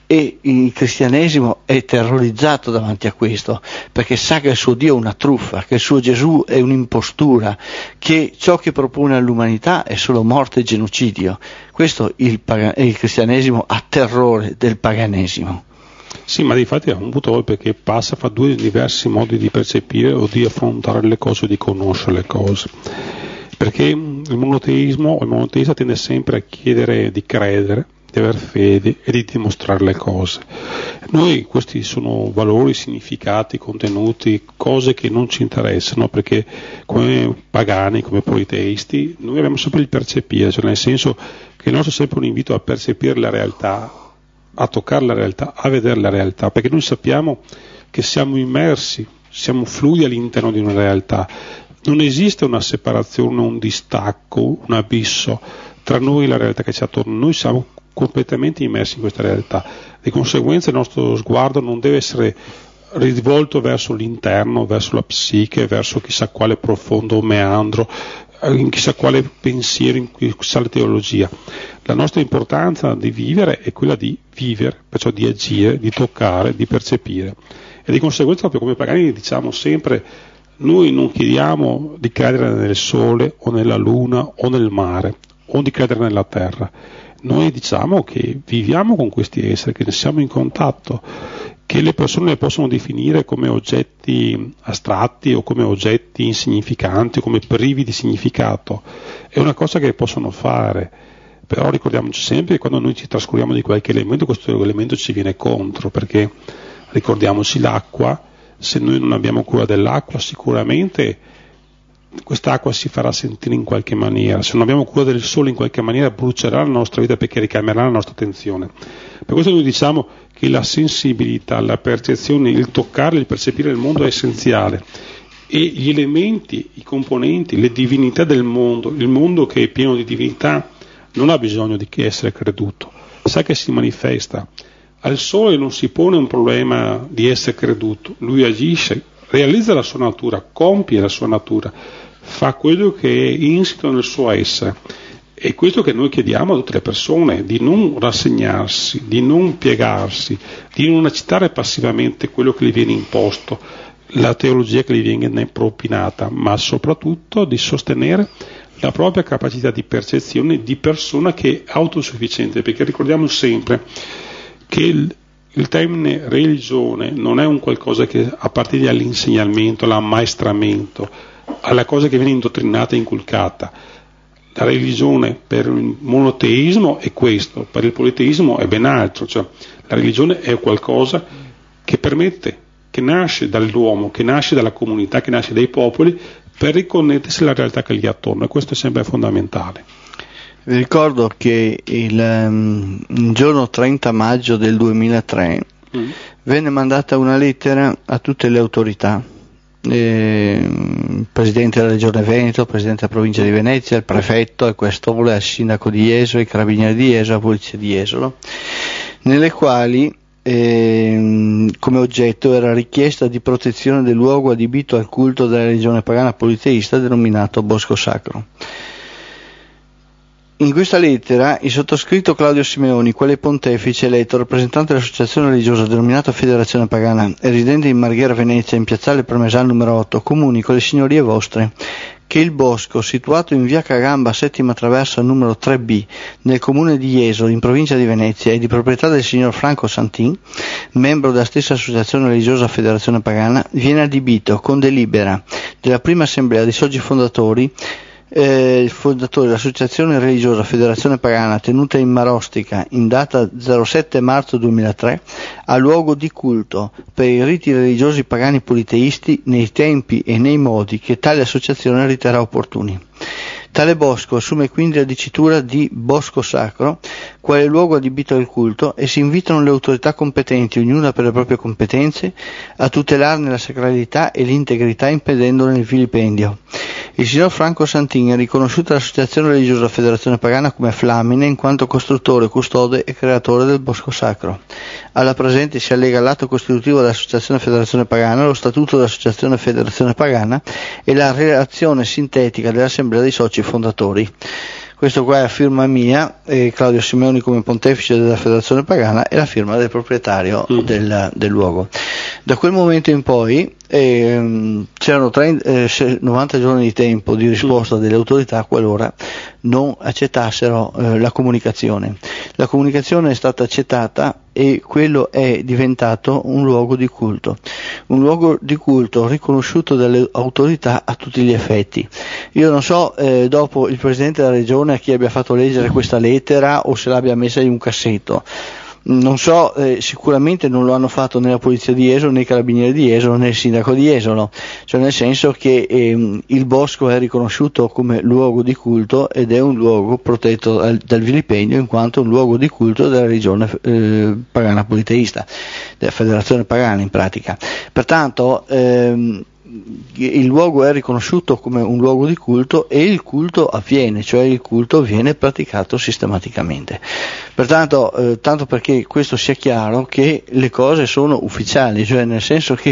E il cristianesimo è terrorizzato davanti a questo, perché sa che il suo Dio è una truffa, che il suo Gesù è un'impostura, che ciò che propone all'umanità è solo morte e genocidio. Questo il, paga- il cristianesimo ha terrore del paganesimo. Sì, ma di fatti è un punto perché passa fra due diversi modi di percepire o di affrontare le cose o di conoscere le cose. Perché il monoteismo o il monoteista tende sempre a chiedere di credere, di aver fede e di dimostrare le cose. Noi questi sono valori, significati, contenuti, cose che non ci interessano, perché come pagani, come politeisti, noi abbiamo sempre il percepire, cioè nel senso che il nostro è sempre un invito a percepire la realtà, a toccare la realtà, a vedere la realtà, perché noi sappiamo che siamo immersi, siamo fluidi all'interno di una realtà. Non esiste una separazione, un distacco, un abisso tra noi e la realtà che ci attorno. Noi siamo completamente immersi in questa realtà. Di conseguenza il nostro sguardo non deve essere rivolto verso l'interno, verso la psiche, verso chissà quale profondo meandro, in chissà quale pensiero, in chissà la teologia. La nostra importanza di vivere è quella di vivere, perciò di agire, di toccare, di percepire. E di conseguenza, proprio come pagani diciamo sempre, noi non chiediamo di credere nel sole o nella luna o nel mare o di credere nella terra. Noi diciamo che viviamo con questi esseri, che ne siamo in contatto, che le persone le possono definire come oggetti astratti o come oggetti insignificanti o come privi di significato. È una cosa che possono fare, però ricordiamoci sempre che quando noi ci trascuriamo di qualche elemento, questo elemento ci viene contro, perché ricordiamoci l'acqua, se noi non abbiamo cura dell'acqua sicuramente quest'acqua si farà sentire in qualche maniera, se non abbiamo cura del sole in qualche maniera brucerà la nostra vita perché ricalmerà la nostra attenzione. Per questo noi diciamo che la sensibilità, la percezione, il toccare, il percepire il mondo è essenziale, e gli elementi, i componenti, le divinità del mondo, il mondo che è pieno di divinità non ha bisogno di essere creduto, sa che si manifesta. Al sole non si pone un problema di essere creduto, lui agisce, realizza la sua natura, compie la sua natura, fa quello che è insito nel suo essere. E questo che noi chiediamo a tutte le persone, di non rassegnarsi, di non piegarsi, di non accettare passivamente quello che gli viene imposto, la teologia che gli viene propinata, ma soprattutto di sostenere la propria capacità di percezione di persona che è autosufficiente, perché ricordiamo sempre che il, il termine religione non è un qualcosa che appartiene all'insegnamento, all'ammaestramento, alla cosa che viene indottrinata e inculcata. La religione per il monoteismo è questo, per il politeismo è ben altro, cioè la religione è qualcosa che permette, che nasce dall'uomo, che nasce dalla comunità, che nasce dai popoli, per riconnettersi alla realtà che gli è attorno, e questo è sempre fondamentale. Vi ricordo che il, um, il giorno trenta maggio del duemilatré mm. venne mandata una lettera a tutte le autorità, eh, il Presidente della Regione Veneto, il Presidente della Provincia di Venezia, il Prefetto, il Questore, il Sindaco di Jesolo, i Carabinieri di Jesolo, la Polizia di Jesolo, nelle quali eh, come oggetto era richiesta di protezione del luogo adibito al culto della religione pagana politeista denominato Bosco Sacro. In questa lettera il sottoscritto Claudio Simeoni, quale pontefice eletto rappresentante dell'associazione religiosa denominata Federazione Pagana e residente in Marghera Venezia in piazzale Parmesan numero otto, comunico alle signorie vostre che il bosco situato in via Cagamba settima traversa numero tre B nel comune di Jesolo in provincia di Venezia è di proprietà del signor Franco Santin, membro della stessa associazione religiosa Federazione Pagana, viene adibito con delibera della prima assemblea dei soci fondatori Eh, il fondatore dell'associazione religiosa Federazione Pagana tenuta in Marostica in data zero sette marzo duemilatré a luogo di culto per i riti religiosi pagani politeisti nei tempi e nei modi che tale associazione riterrà opportuni. Tale bosco assume quindi la dicitura di Bosco Sacro, quale luogo adibito al culto, e si invitano le autorità competenti, ognuna per le proprie competenze, a tutelarne la sacralità e l'integrità impedendone il vilipendio. Il signor Franco Santin è riconosciuto dall'Associazione Religiosa Federazione Pagana come flamine in quanto costruttore, custode e creatore del Bosco Sacro. Alla presente si allega l'atto costitutivo dell'Associazione Federazione Pagana, lo statuto dell'Associazione Federazione Pagana e la relazione sintetica dell'Assemblea dei soci fondatori. Questo qua è la firma mia, eh, Claudio Simeoni come pontefice della Federazione Pagana, e la firma del proprietario mm. del, del luogo. Da quel momento in poi eh, c'erano trenta, eh, novanta giorni di tempo di risposta delle autorità qualora non accettassero eh, la comunicazione. La comunicazione è stata accettata e quello è diventato un luogo di culto, un luogo di culto riconosciuto dalle autorità a tutti gli effetti. Io non so eh, dopo il Presidente della Regione a chi abbia fatto leggere questa lettera o se l'abbia messa in un cassetto. Non so, eh, sicuramente non lo hanno fatto né la Polizia di Jesolo, né i Carabinieri di Jesolo, né il Sindaco di Jesolo, cioè nel senso che eh, il bosco è riconosciuto come luogo di culto ed è un luogo protetto dal, dal vilipendio in quanto un luogo di culto della religione eh, pagana politeista, della Federazione Pagana in pratica. Pertanto ehm, il luogo è riconosciuto come un luogo di culto e il culto avviene, cioè il culto viene praticato sistematicamente. Pertanto, eh, tanto perché questo sia chiaro, che le cose sono ufficiali, cioè nel senso che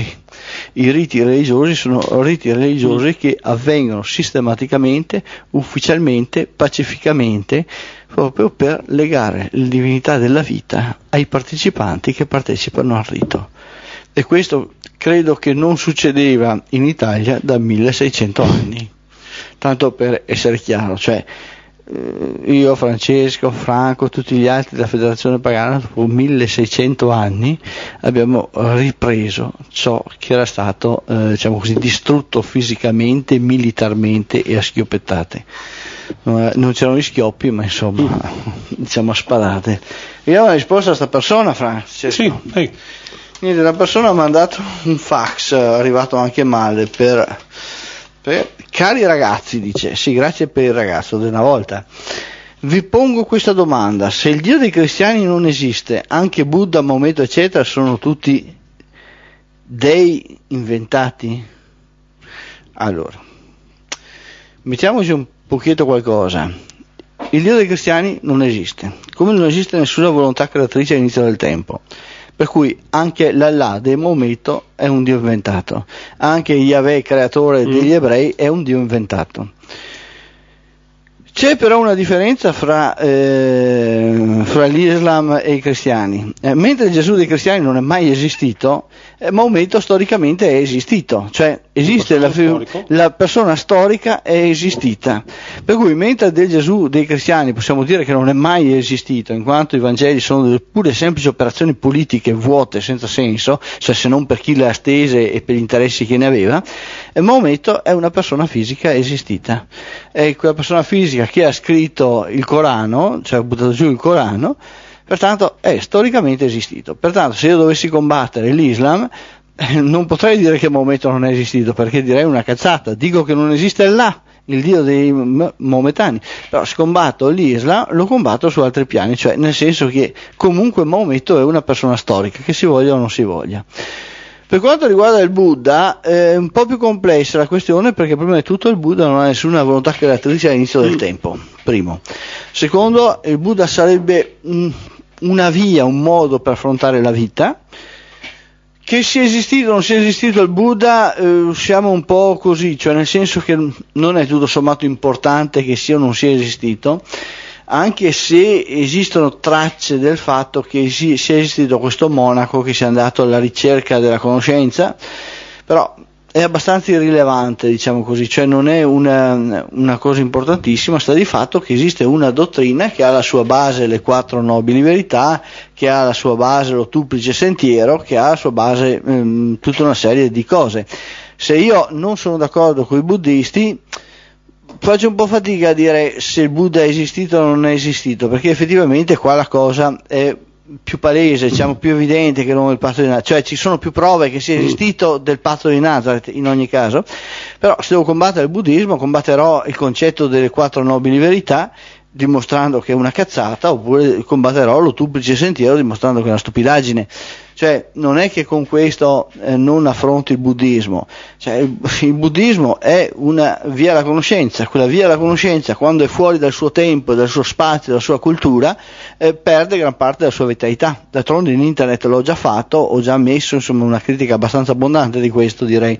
i riti religiosi sono riti religiosi che avvengono sistematicamente, ufficialmente, pacificamente, proprio per legare la divinità della vita ai partecipanti che partecipano al rito. E questo credo che non succedeva in Italia da milleseicento anni, tanto per essere chiaro, cioè io, Francesco, Franco, tutti gli altri della Federazione Pagana dopo milleseicento anni abbiamo ripreso ciò che era stato eh, diciamo così distrutto fisicamente, militarmente e a schioppettate. non c'erano gli schioppi, ma insomma, mm. diciamo a sparate. Vediamo la risposta a sta persona, Francesco. Sì, hey. Niente, la persona ha mandato un fax, arrivato anche male, per, per cari ragazzi, dice, sì, grazie per il ragazzo di una volta. Vi pongo questa domanda: se il Dio dei cristiani non esiste, anche Buddha, Maometto eccetera sono tutti dei inventati? Allora, mettiamoci un pochetto qualcosa. Il Dio dei cristiani non esiste, come non esiste nessuna volontà creatrice all'inizio del tempo, per cui anche l'Allah del Maometto è un Dio inventato, anche Yahweh creatore degli mm. ebrei è un Dio inventato. C'è però una differenza fra, eh, fra l'Islam e i cristiani. Eh, mentre Gesù dei cristiani non è mai esistito, eh, Maometto storicamente è esistito, cioè esiste la, la persona storica è esistita. Per cui mentre del Gesù dei cristiani possiamo dire che non è mai esistito, in quanto i Vangeli sono delle pure semplici operazioni politiche vuote, senza senso, cioè se non per chi le ha stese e per gli interessi che ne aveva, eh, Maometto è una persona fisica esistita. È quella persona fisica che ha scritto il Corano, cioè ha buttato giù il Corano, pertanto è storicamente esistito. Pertanto se io dovessi combattere l'Islam, eh, non potrei dire che Maometto non è esistito, perché direi una cazzata. Dico che non esiste Allah, il Dio dei maomettani, però se combatto l'Islam lo combatto su altri piani, cioè nel senso che comunque Maometto è una persona storica, che si voglia o non si voglia. Per quanto riguarda il Buddha, è un po' più complessa la questione, perché prima di tutto il Buddha non ha nessuna volontà creatrice all'inizio del tempo, primo. Secondo, il Buddha sarebbe una via, un modo per affrontare la vita. Che sia esistito o non sia esistito il Buddha, eh, siamo un po' così, cioè nel senso che non è tutto sommato importante che sia o non sia esistito, anche se esistono tracce del fatto che sia esistito questo monaco che sia andato alla ricerca della conoscenza, però è abbastanza irrilevante, diciamo così, cioè non è una, una cosa importantissima. Sta di fatto che esiste una dottrina che ha la sua base le quattro nobili verità, che ha la sua base lo duplice sentiero, che ha la sua base ehm, tutta una serie di cose. Se io non sono d'accordo con i buddisti, faccio un po' fatica a dire se il Buddha è esistito o non è esistito, perché effettivamente qua la cosa è più palese, diciamo più evidente che non il patto di Nazareth, cioè ci sono più prove che sia esistito del patto di Nazareth in ogni caso. Però se devo combattere il buddismo, combatterò il concetto delle quattro nobili verità, dimostrando che è una cazzata, oppure combatterò lo duplice sentiero dimostrando che è una stupidaggine. Cioè non è che con questo eh, non affronti il buddismo, cioè, il, il buddismo è una via alla conoscenza. Quella via alla conoscenza, quando è fuori dal suo tempo, dal suo spazio, dalla sua cultura, eh, perde gran parte della sua vitalità. D'altronde in internet l'ho già fatto, ho già messo insomma una critica abbastanza abbondante di questo, direi.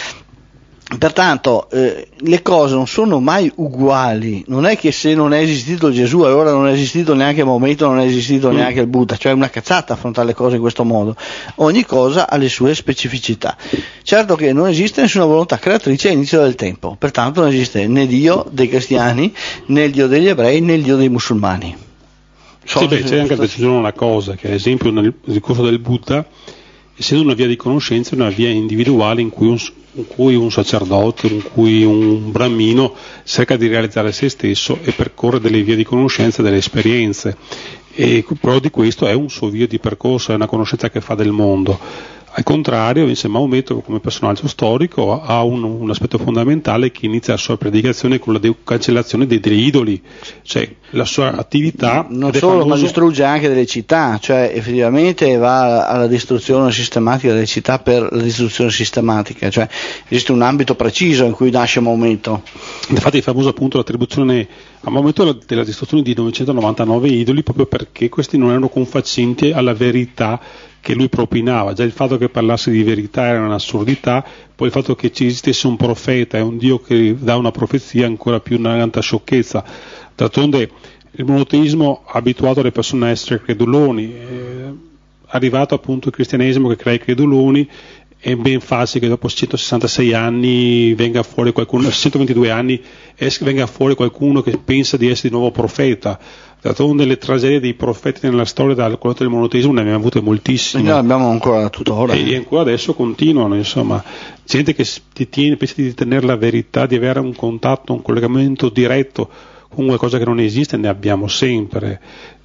Pertanto eh, le cose non sono mai uguali, non è che se non è esistito Gesù allora non è esistito neanche Maometto, non è esistito mm. neanche il Buddha, cioè è una cazzata affrontare le cose in questo modo. Ogni cosa ha le sue specificità. Certo che non esiste nessuna volontà creatrice all'inizio del tempo, pertanto non esiste né Dio dei cristiani, né il Dio degli ebrei, né il Dio dei musulmani. So sì, beh, c'è anche da aggiungere una cosa, che ad esempio nel discorso del Buddha, essendo una via di conoscenza, è una via individuale in cui un, in cui un sacerdote, in cui un brammino cerca di realizzare se stesso e percorre delle vie di conoscenza, delle esperienze, e però di questo è un suo via di percorso, è una conoscenza che fa del mondo. Al contrario, invece Maometto come personaggio storico ha un, un aspetto fondamentale che inizia la sua predicazione con la de- cancellazione dei, degli idoli, cioè la sua attività. Non solo, famoso... ma distrugge anche delle città, cioè effettivamente va alla distruzione sistematica delle città per la distruzione sistematica, cioè esiste un ambito preciso in cui nasce Maometto. Infatti è famoso appunto l'attribuzione a Maometto della distruzione di novecentonovantanove idoli, proprio perché questi non erano confacenti alla verità che lui propinava. Già il fatto che parlasse di verità era un'assurdità, poi il fatto che ci esistesse un profeta e un Dio che dà una profezia ancora più una tanta sciocchezza. D'altronde il monoteismo ha abituato le persone a essere creduloni, è arrivato appunto il cristianesimo che crea i creduloni è ben facile che dopo centosessantasei anni venga fuori qualcuno, centoventidue anni, venga fuori qualcuno che pensa di essere di nuovo profeta. D'altronde le tragedie dei profeti nella storia dal colletto del monoteismo ne abbiamo avute moltissime. Noi abbiamo ancora tuttora. E ancora adesso continuano, insomma. Gente che ti tiene, pensa di tenere la verità, di avere un contatto, un collegamento diretto con qualcosa che non esiste, ne abbiamo sempre.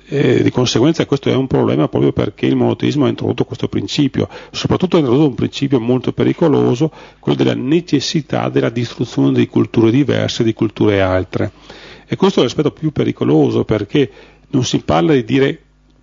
E di conseguenza questo è un problema proprio perché il monoteismo ha introdotto questo principio, soprattutto ha introdotto un principio molto pericoloso, quello della necessità della distruzione di culture diverse, di culture altre. E questo è l'aspetto più pericoloso, perché non si parla di dire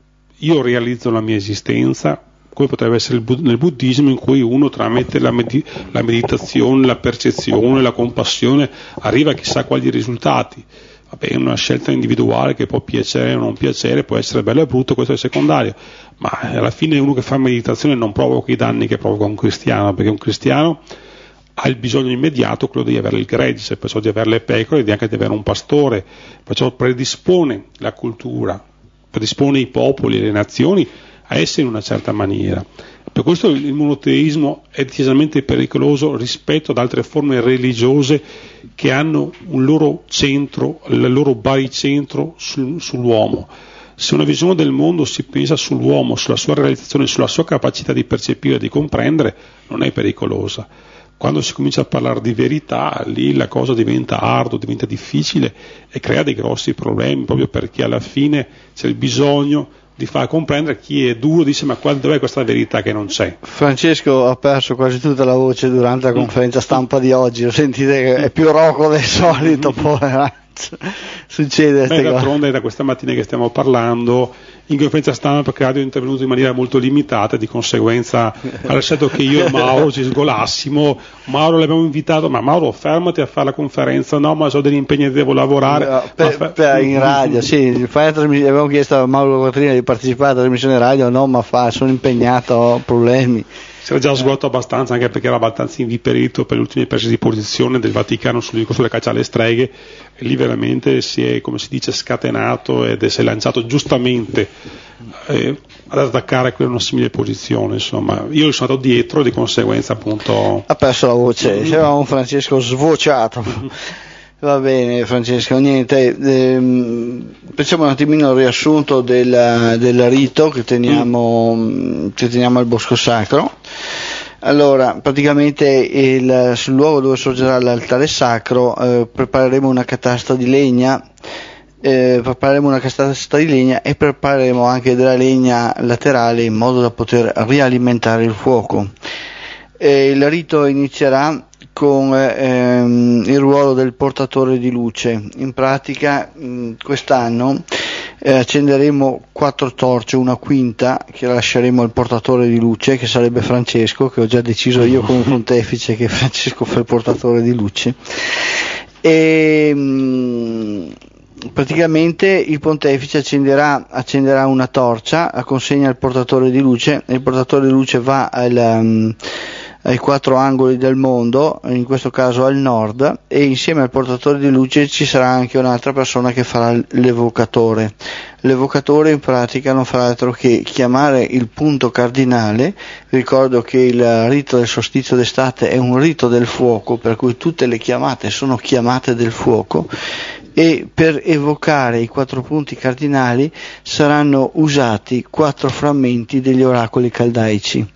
io realizzo la mia esistenza, come potrebbe essere nel buddismo, in cui uno tramite la, med- la meditazione, la percezione, la compassione arriva a chissà quali risultati. Vabbè, è una scelta individuale che può piacere o non piacere, può essere bello e brutto, questo è secondario, ma alla fine uno che fa meditazione non provoca i danni che provoca un cristiano, perché un cristiano ha il bisogno immediato, quello di avere il gregge, perciò di avere le pecore e anche di avere un pastore, perciò predispone la cultura, predispone i popoli e le nazioni a essere in una certa maniera. Per questo il monoteismo è decisamente pericoloso rispetto ad altre forme religiose che hanno un loro centro, il loro baricentro sul, sull'uomo. Se una visione del mondo si pensa sull'uomo, sulla sua realizzazione, sulla sua capacità di percepire e di comprendere, non è pericolosa. Quando si comincia a parlare di verità, lì la cosa diventa ardua, diventa difficile e crea dei grossi problemi, proprio perché alla fine c'è il bisogno di far comprendere chi è duro, dice ma dov'è questa verità che non c'è. Francesco ha perso quasi tutta la voce durante la conferenza stampa di oggi, lo sentite che è più roco del solito, poveraccio. Succede. Beh, d'altronde da questa mattina che stiamo parlando in conferenza stampa, perché Radio è intervenuto in maniera molto limitata, di conseguenza ha lasciato che io e Mauro ci sgolassimo. Mauro l'abbiamo invitato, ma Mauro fermati a fare la conferenza, no ma ho degli impegni, devo lavorare. No, per, fa... per, in radio, sì, abbiamo chiesto a Mauro Quattrina di partecipare alla trasmissione radio, no ma fa, sono impegnato, ho problemi. Si era già sgotto abbastanza, anche perché era abbastanza inviperito per le ultime prese di posizione del Vaticano sul sulla caccia alle streghe, e lì veramente si è, come si dice, scatenato ed si è lanciato giustamente eh, ad attaccare quella una simile posizione. Insomma, io sono andato dietro e di conseguenza appunto ha perso la voce, c'era un Francesco svociato. Va bene Francesco, niente, ehm, facciamo un attimino il riassunto del, del rito che teniamo, mm. che teniamo al Bosco Sacro. Allora, praticamente il, sul luogo dove sorgerà l'altare sacro eh, prepareremo una catasta di legna, eh, prepareremo una catasta di legna e prepareremo anche della legna laterale in modo da poter rialimentare il fuoco. E il rito inizierà con ehm, il ruolo del portatore di luce. In pratica mh, quest'anno eh, accenderemo quattro torce, una quinta che lasceremo al portatore di luce, che sarebbe Francesco, che ho già deciso io come pontefice che Francesco fa il portatore di luce, e mh, praticamente il pontefice accenderà, accenderà una torcia, la consegna al portatore di luce, e il portatore di luce va al um, ai quattro angoli del mondo, in questo caso al nord, e insieme al portatore di luce ci sarà anche un'altra persona che farà l'evocatore. L'evocatore in pratica non farà altro che chiamare il punto cardinale. Vi ricordo che il rito del solstizio d'estate è un rito del fuoco, per cui tutte le chiamate sono chiamate del fuoco, e per evocare i quattro punti cardinali saranno usati quattro frammenti degli oracoli caldaici.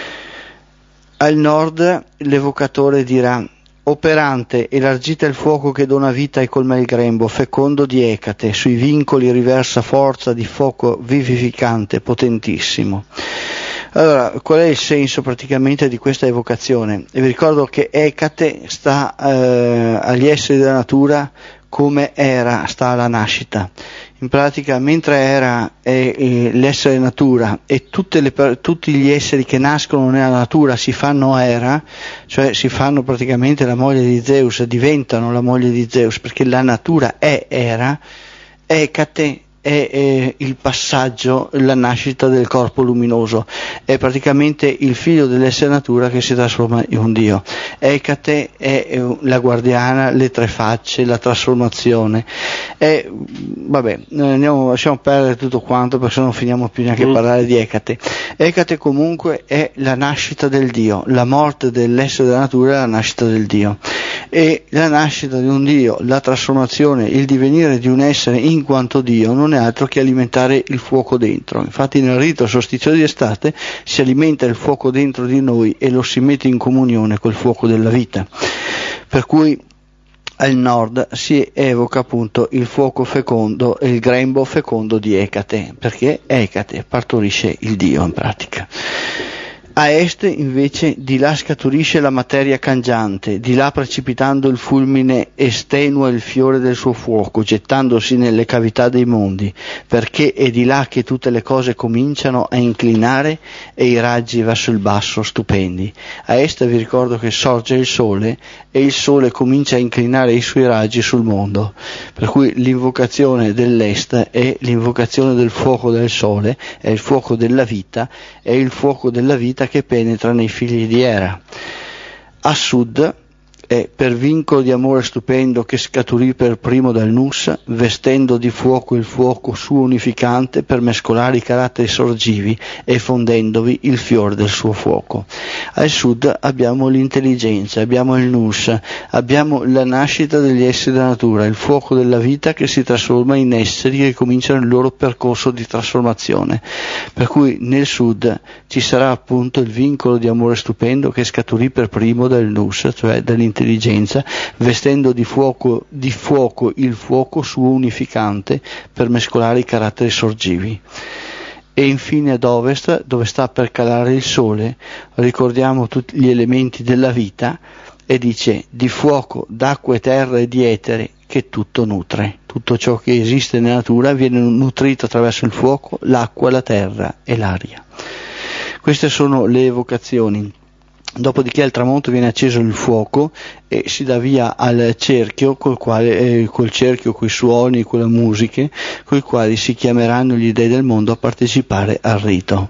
Al nord l'evocatore dirà: operante, elargite il fuoco che dona vita e colma il grembo, fecondo di Ecate, sui vincoli riversa forza di fuoco vivificante, potentissimo. Allora, qual è il senso praticamente di questa evocazione? E vi ricordo che Ecate sta eh, agli esseri della natura come Era sta alla nascita. In pratica, mentre Era è eh, l'essere natura e tutte le, tutti gli esseri che nascono nella natura si fanno Era, cioè si fanno praticamente la moglie di Zeus, diventano la moglie di Zeus, perché la natura è Era, Ecate è, è il passaggio, la nascita del corpo luminoso, è praticamente il figlio dell'essere natura che si trasforma in un Dio. Ecate è, è la guardiana, le tre facce, la trasformazione. È, vabbè, andiamo, lasciamo perdere tutto quanto perché se non finiamo più neanche a parlare di Ecate. Ecate comunque è la nascita del Dio, la morte dell'essere della natura è la nascita del Dio. E la nascita di un Dio, la trasformazione, il divenire di un essere in quanto Dio non è altro che alimentare il fuoco dentro. Infatti nel rito solstizio di estate si alimenta il fuoco dentro di noi e lo si mette in comunione col fuoco della vita. Per cui al nord si evoca appunto il fuoco fecondo e il grembo fecondo di Ecate, perché Ecate partorisce il Dio in pratica. A est invece di là scaturisce la materia cangiante, di là precipitando il fulmine estenua il fiore del suo fuoco, gettandosi nelle cavità dei mondi, perché è di là che tutte le cose cominciano a inclinare e i raggi verso il basso stupendi. A est vi ricordo che sorge il sole e il sole comincia a inclinare i suoi raggi sul mondo, per cui l'invocazione dell'est è l'invocazione del fuoco del sole, è il fuoco della vita, è il fuoco della vita che penetra nei figli di Era. A sud è per vincolo di amore stupendo che scaturì per primo dal Nus, vestendo di fuoco il fuoco suo unificante per mescolare i caratteri sorgivi e fondendovi il fior del suo fuoco. Al sud abbiamo l'intelligenza, abbiamo il Nus, abbiamo la nascita degli esseri della natura, il fuoco della vita che si trasforma in esseri che cominciano il loro percorso di trasformazione. Per cui nel sud ci sarà appunto il vincolo di amore stupendo che scaturì per primo dal Nus, cioè dall'intelligenza, intelligenza, vestendo di fuoco, di fuoco il fuoco suo unificante per mescolare i caratteri sorgivi. E infine ad ovest, dove sta per calare il sole, ricordiamo tutti gli elementi della vita e dice di fuoco, d'acqua e terra e di etere che tutto nutre. Tutto ciò che esiste nella natura viene nutrito attraverso il fuoco, l'acqua, la terra e l'aria. Queste sono le evocazioni. Dopodiché al tramonto viene acceso il fuoco e si dà via al cerchio col quale, eh, col cerchio, coi suoni, con le musiche, con i quali si chiameranno gli dei del mondo a partecipare al rito.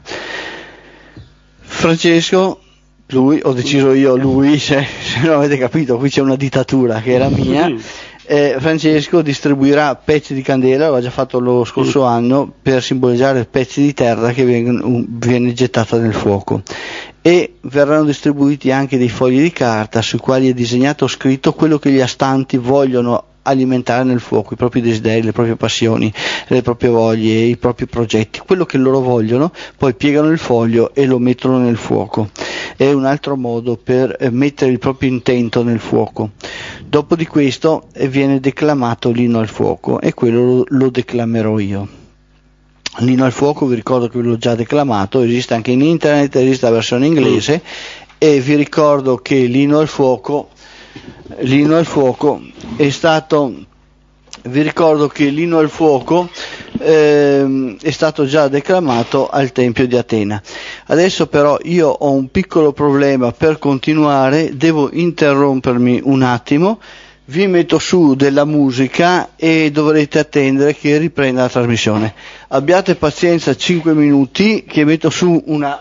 Francesco, lui, ho deciso io lui, se, se non avete capito, qui c'è una dittatura che era mia. Eh, Francesco distribuirà pezzi di candela, l'ho già fatto lo scorso mm. anno, per simboleggiare pezzi di terra che vengono, viene gettata nel fuoco, e verranno distribuiti anche dei fogli di carta sui quali è disegnato o scritto quello che gli astanti vogliono alimentare nel fuoco, i propri desideri, le proprie passioni, le proprie voglie, i propri progetti, quello che loro vogliono, poi piegano il foglio e lo mettono nel fuoco. È un altro modo per mettere il proprio intento nel fuoco. Dopo di questo viene declamato l'inno al fuoco e quello lo, lo declamerò io. L'inno al fuoco, vi ricordo che l'ho già declamato, esiste anche in internet, esiste la versione inglese, e vi ricordo che l'inno al fuoco l'inno al fuoco è stato vi ricordo che l'inno al fuoco eh, è stato già declamato al Tempio di Atena. Adesso però io ho un piccolo problema per continuare, devo interrompermi un attimo, vi metto su della musica e dovrete attendere che riprenda la trasmissione. Abbiate pazienza cinque minuti che metto su una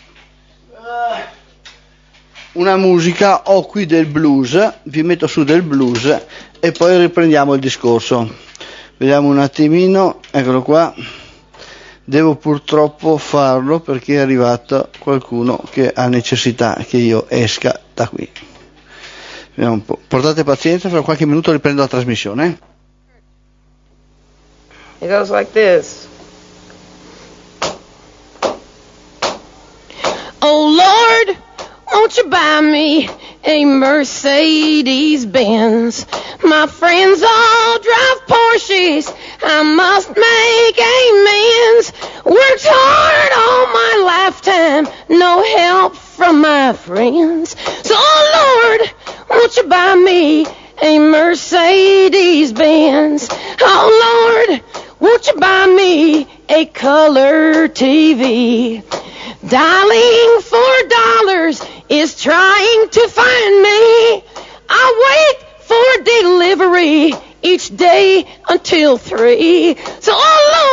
una musica, ho qui del blues, vi metto su del blues e poi riprendiamo il discorso. Vediamo un attimino, eccolo qua. Devo purtroppo farlo perché è arrivato qualcuno che ha necessità che io esca da qui. Vediamo un po'. Portate pazienza, fra qualche minuto riprendo la trasmissione. It goes like this. Oh Lord, won't you buy me a Mercedes Benz? My friends all drive Porsches, I must make amends. Worked hard all my lifetime, no help from my friends. So oh Lord, won't you buy me a Mercedes Benz? Oh Lord, won't you buy me a color T V? Dialing for dollars is trying to find me. I wait for delivery each day until three. So, oh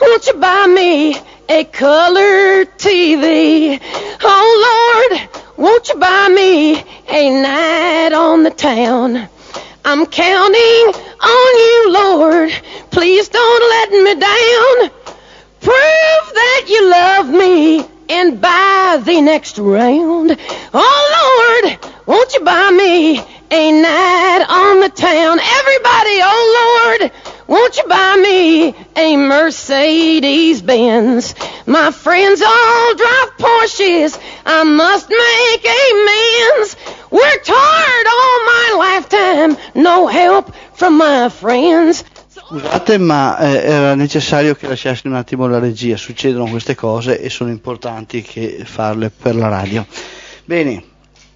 won't you buy me a color T V? Oh Lord, won't you buy me a night on the town? I'm counting on you, Lord, please don't let me down. Prove that you love me and buy the next round. Oh Lord, won't you buy me a night on the town? Everybody, oh Lord, won't you buy me a Mercedes-Benz? My friends all drive Porsches, I must make amends. Worked hard all my lifetime, no help from my friends. Scusate, ma eh, era necessario che lasciassi un attimo la regia, succedono queste cose e sono importanti che farle per la radio. Bene,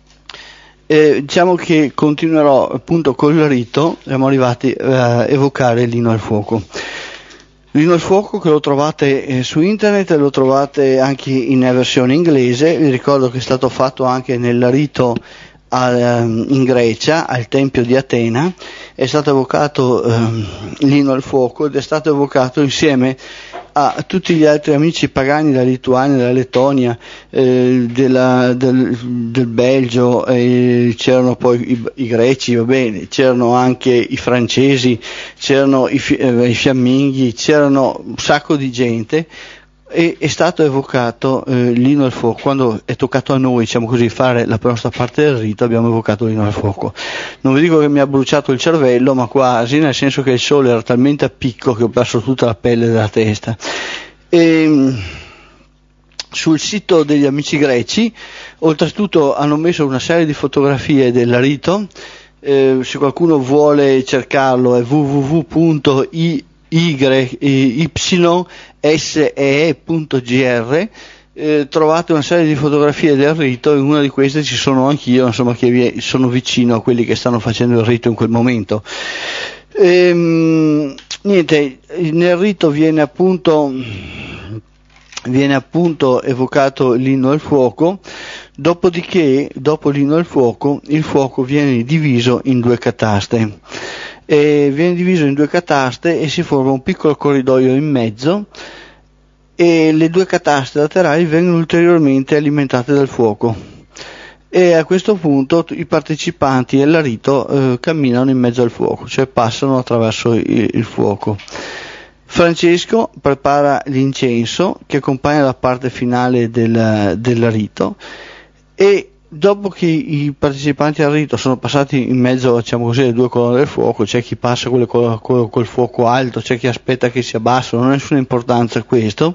eh, diciamo che continuerò appunto col rito, siamo arrivati a evocare l'inno al fuoco. L'inno al fuoco che lo trovate eh, su internet, lo trovate anche in versione inglese, vi ricordo che è stato fatto anche nel rito Al, in Grecia, al Tempio di Atena, è stato evocato ehm, l'inno al fuoco ed è stato evocato insieme a tutti gli altri amici pagani della Lituania, della Lettonia, eh, della, del, del Belgio, eh, c'erano poi i, i greci, va bene, c'erano anche i francesi, c'erano i, eh, i fiamminghi, c'erano un sacco di gente. E è stato evocato eh, l'inno al fuoco. Quando è toccato a noi, diciamo così, fare la nostra parte del rito, abbiamo evocato l'inno al fuoco. Non vi dico che mi ha bruciato il cervello, ma quasi, nel senso che il sole era talmente a picco che ho perso tutta la pelle della testa. E sul sito degli amici greci, oltretutto, hanno messo una serie di fotografie del rito. Eh, se qualcuno vuole cercarlo è w w w punto i y s e punto g r. Eh, trovate una serie di fotografie del rito, in una di queste ci sono anch'io, insomma, che vi, sono vicino a quelli che stanno facendo il rito in quel momento. Ehm, niente, nel rito viene appunto viene appunto evocato l'inno al fuoco, dopodiché, dopo l'inno al fuoco, il fuoco viene diviso in due cataste. E viene diviso in due cataste e si forma un piccolo corridoio in mezzo, e le due cataste laterali vengono ulteriormente alimentate dal fuoco, e a questo punto i partecipanti al rito eh, camminano in mezzo al fuoco, cioè passano attraverso il, il fuoco. Francesco prepara l'incenso che accompagna la parte finale del, del rito, e dopo che i partecipanti al rito sono passati in mezzo, diciamo così, alle due colonne del fuoco, c'è chi passa con col, col, col fuoco alto, c'è chi aspetta che si abbassino, non ha nessuna importanza questo,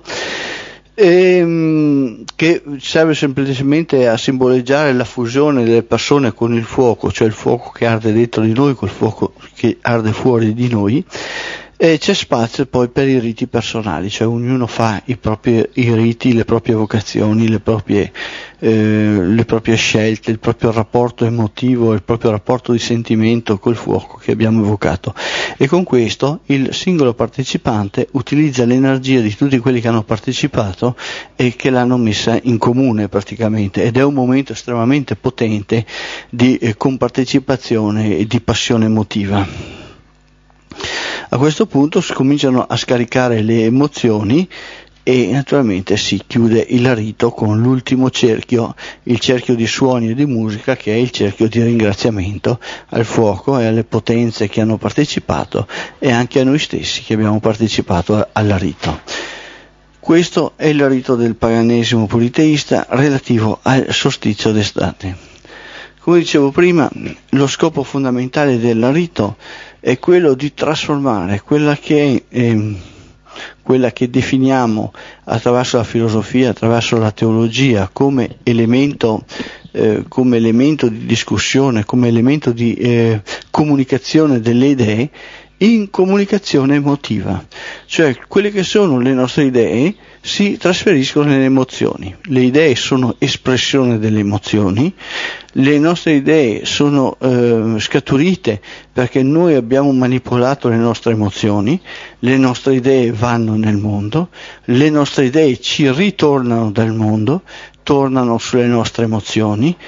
ehm, che serve semplicemente a simboleggiare la fusione delle persone con il fuoco, cioè il fuoco che arde dentro di noi col fuoco che arde fuori di noi. E c'è spazio poi per i riti personali, cioè ognuno fa i propri i riti, le proprie vocazioni, le proprie, eh, le proprie scelte, il proprio rapporto emotivo, il proprio rapporto di sentimento col fuoco che abbiamo evocato. E con questo il singolo partecipante utilizza l'energia di tutti quelli che hanno partecipato e che l'hanno messa in comune praticamente, ed è un momento estremamente potente di eh, compartecipazione e di passione emotiva. A questo punto si cominciano a scaricare le emozioni e naturalmente si chiude il rito con l'ultimo cerchio, il cerchio di suoni e di musica, che è il cerchio di ringraziamento al fuoco e alle potenze che hanno partecipato e anche a noi stessi che abbiamo partecipato al rito. Questo è il rito del paganesimo politeista relativo al solstizio d'estate. Come dicevo prima, lo scopo fondamentale del rito è quello di trasformare quella che, eh, quella che definiamo attraverso la filosofia, attraverso la teologia, come elemento, eh, come elemento di discussione, come elemento di eh, comunicazione delle idee, in comunicazione emotiva. Cioè quelle che sono le nostre idee si trasferiscono nelle emozioni. Le idee sono espressione delle emozioni, le nostre idee sono eh, scaturite perché noi abbiamo manipolato le nostre emozioni, le nostre idee vanno nel mondo, le nostre idee ci ritornano dal mondo, tornano sulle nostre emozioni,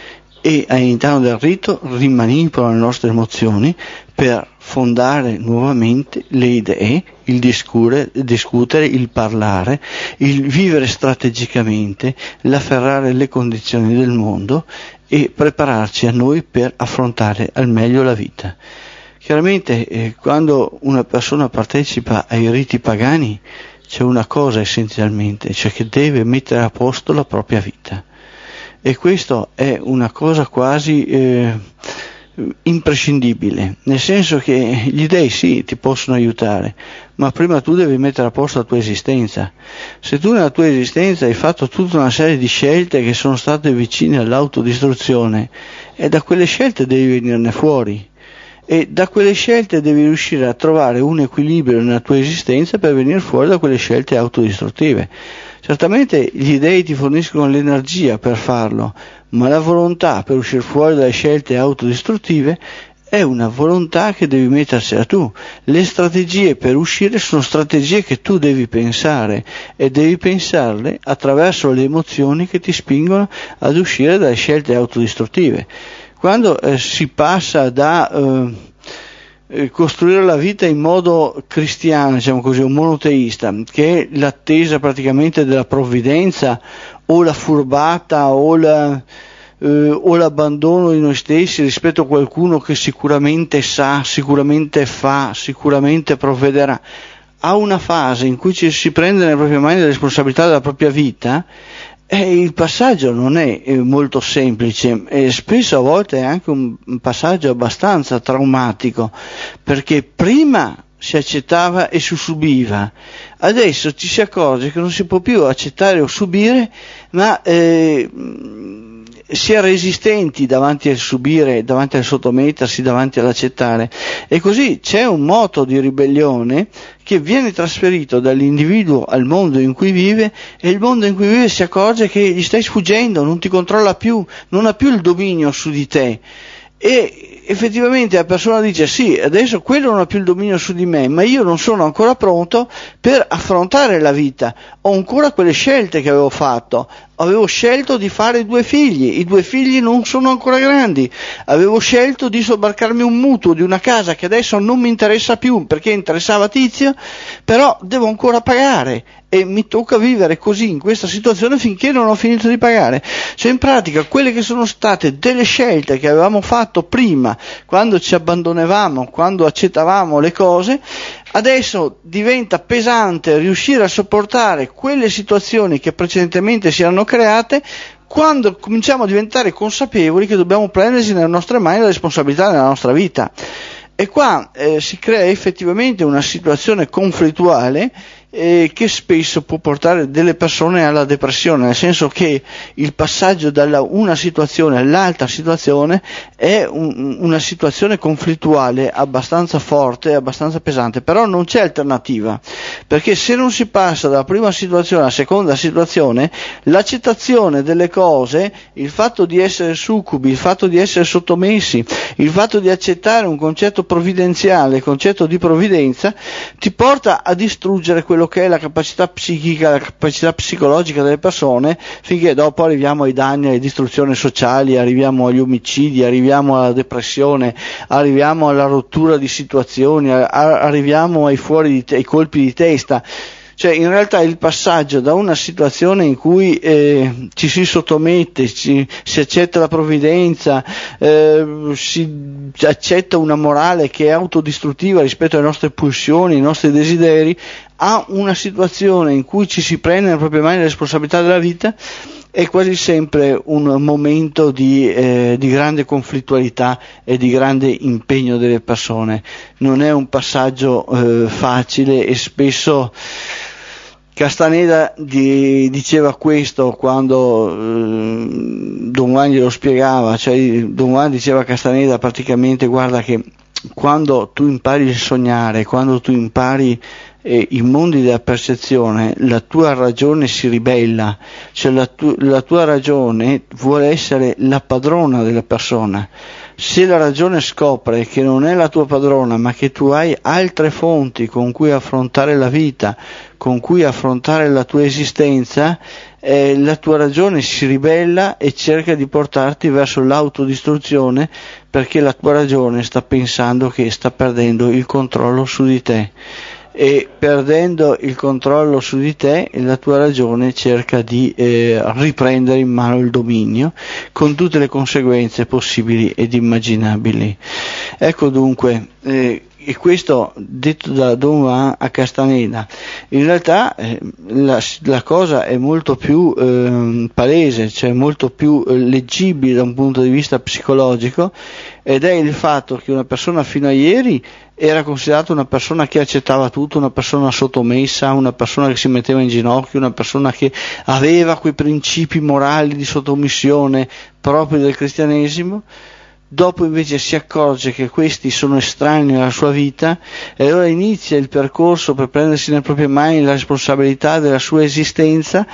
e all'interno del rito rimanipola le nostre emozioni per fondare nuovamente le idee, il discutere, discutere, il parlare, il vivere strategicamente, l'afferrare le condizioni del mondo e prepararci a noi per affrontare al meglio la vita. Chiaramente eh, quando una persona partecipa ai riti pagani c'è una cosa essenzialmente, cioè che deve mettere a posto la propria vita. E questo è una cosa quasi eh, imprescindibile, nel senso che gli dei sì ti possono aiutare, ma prima tu devi mettere a posto la tua esistenza. Se tu nella tua esistenza hai fatto tutta una serie di scelte che sono state vicine all'autodistruzione, e da quelle scelte devi venirne fuori, e da quelle scelte devi riuscire a trovare un equilibrio nella tua esistenza per venire fuori da quelle scelte autodistruttive. Certamente gli dei ti forniscono l'energia per farlo, ma la volontà per uscire fuori dalle scelte autodistruttive è una volontà che devi mettersela tu. Le strategie per uscire sono strategie che tu devi pensare, e devi pensarle attraverso le emozioni che ti spingono ad uscire dalle scelte autodistruttive. Quando eh, si passa da eh, costruire la vita in modo cristiano, diciamo così, un monoteista, che è l'attesa praticamente della provvidenza, o la furbata, o, la, eh, o l'abbandono di noi stessi rispetto a qualcuno che sicuramente sa, sicuramente fa, sicuramente provvederà, a una fase in cui ci si prende nelle proprie mani la responsabilità della propria vita, eh, il passaggio non è eh, molto semplice, e spesso a volte è anche un, un passaggio abbastanza traumatico, perché prima si accettava e si subiva, adesso ci si accorge che non si può più accettare o subire, ma eh, si è resistenti davanti al subire, davanti al sottomettersi, davanti all'accettare, e così c'è un moto di ribellione che viene trasferito dall'individuo al mondo in cui vive, e il mondo in cui vive si accorge che gli stai sfuggendo, non ti controlla più, non ha più il dominio su di te. E effettivamente la persona dice: sì, adesso quello non ha più il dominio su di me, ma io non sono ancora pronto per affrontare la vita, ho ancora quelle scelte che avevo fatto, avevo scelto di fare due figli, i due figli non sono ancora grandi, avevo scelto di sobbarcarmi un mutuo di una casa che adesso non mi interessa più perché interessava Tizio, però devo ancora pagare, e mi tocca vivere così in questa situazione finché non ho finito di pagare. Cioè, in pratica, quelle che sono state delle scelte che avevamo fatto prima, quando ci abbandonavamo, quando accettavamo le cose, adesso diventa pesante riuscire a sopportare quelle situazioni che precedentemente si erano create, quando cominciamo a diventare consapevoli che dobbiamo prendersi nelle nostre mani la responsabilità della nostra vita. E qua eh, si crea effettivamente una situazione conflittuale eh, che spesso può portare delle persone alla depressione, nel senso che il passaggio da una situazione all'altra situazione è un, una situazione conflittuale abbastanza forte, abbastanza pesante, però non c'è alternativa, perché se non si passa dalla prima situazione alla seconda situazione, l'accettazione delle cose, il fatto di essere succubi, il fatto di essere sottomessi, il fatto di accettare un concetto provvidenziale, il concetto di provvidenza, ti porta a distruggere quello che è la capacità psichica, la capacità psicologica delle persone, finché dopo arriviamo ai danni, alle distruzioni sociali, arriviamo agli omicidi, arriviamo alla depressione, arriviamo alla rottura di situazioni, arriviamo ai fuori di te, ai colpi di testa. Cioè, in realtà il passaggio da una situazione in cui eh, ci si sottomette, ci, si accetta la provvidenza, eh, si accetta una morale che è autodistruttiva rispetto alle nostre pulsioni, ai nostri desideri, a una situazione in cui ci si prende nelle proprie mani la responsabilità della vita, è quasi sempre un momento di, eh, di grande conflittualità e di grande impegno delle persone. Non è un passaggio eh, facile, e spesso Castaneda di, diceva questo quando eh, Don Juan glielo spiegava, cioè Don Juan diceva a Castaneda praticamente: guarda che quando tu impari a sognare, quando tu impari eh, i mondi della percezione, la tua ragione si ribella, cioè la, tu, la tua ragione vuole essere la padrona della persona. Se la ragione scopre che non è la tua padrona, ma che tu hai altre fonti con cui affrontare la vita, con cui affrontare la tua esistenza, eh, la tua ragione si ribella e cerca di portarti verso l'autodistruzione, perché la tua ragione sta pensando che sta perdendo il controllo su di te, e perdendo il controllo su di te la tua ragione cerca di eh, riprendere in mano il dominio, con tutte le conseguenze possibili ed immaginabili. Ecco dunque, eh, e questo detto da Don Juan a Castaneda. In realtà eh, la, la cosa è molto più eh, palese, cioè molto più eh, leggibile da un punto di vista psicologico, ed è il fatto che una persona fino a ieri era considerata una persona che accettava tutto, una persona sottomessa, una persona che si metteva in ginocchio, una persona che aveva quei principi morali di sottomissione propri del cristianesimo. Dopo invece si accorge che questi sono estranei alla sua vita, e allora inizia il percorso per prendersi nelle proprie mani la responsabilità della sua esistenza,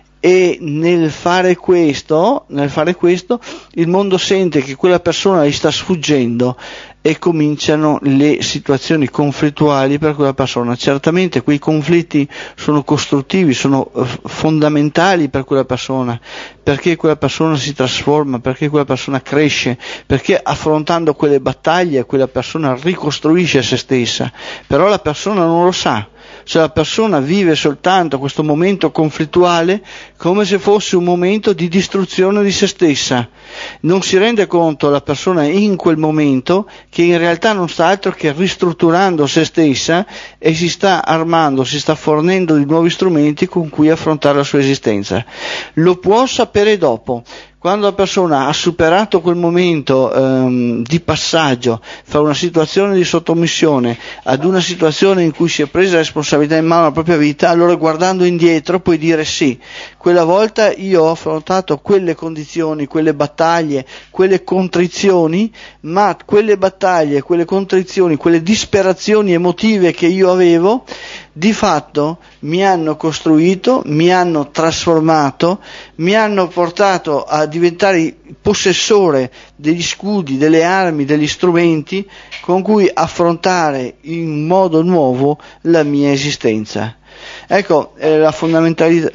e nel fare questo, nel fare questo il mondo sente che quella persona gli sta sfuggendo e cominciano le situazioni conflittuali per quella persona. Certamente quei conflitti sono costruttivi, sono fondamentali per quella persona, perché quella persona si trasforma, perché quella persona cresce, perché affrontando quelle battaglie quella persona ricostruisce se stessa, però la persona non lo sa. Cioè la persona vive soltanto questo momento conflittuale come se fosse un momento di distruzione di se stessa. Non si rende conto la persona in quel momento che in realtà non sta altro che ristrutturando se stessa, e si sta armando, si sta fornendo di nuovi strumenti con cui affrontare la sua esistenza. Lo può sapere dopo. Quando la persona ha superato quel momento ehm, di passaggio fra una situazione di sottomissione ad una situazione in cui si è presa la responsabilità in mano della propria vita, allora guardando indietro puoi dire sì, quella volta io ho affrontato quelle condizioni, quelle battaglie, quelle contrizioni, ma quelle battaglie, quelle contrizioni, quelle disperazioni emotive che io avevo, di fatto mi hanno costruito, mi hanno trasformato, mi hanno portato a diventare possessore degli scudi, delle armi, degli strumenti con cui affrontare in modo nuovo la mia esistenza. Ecco, eh, la fondamentalità,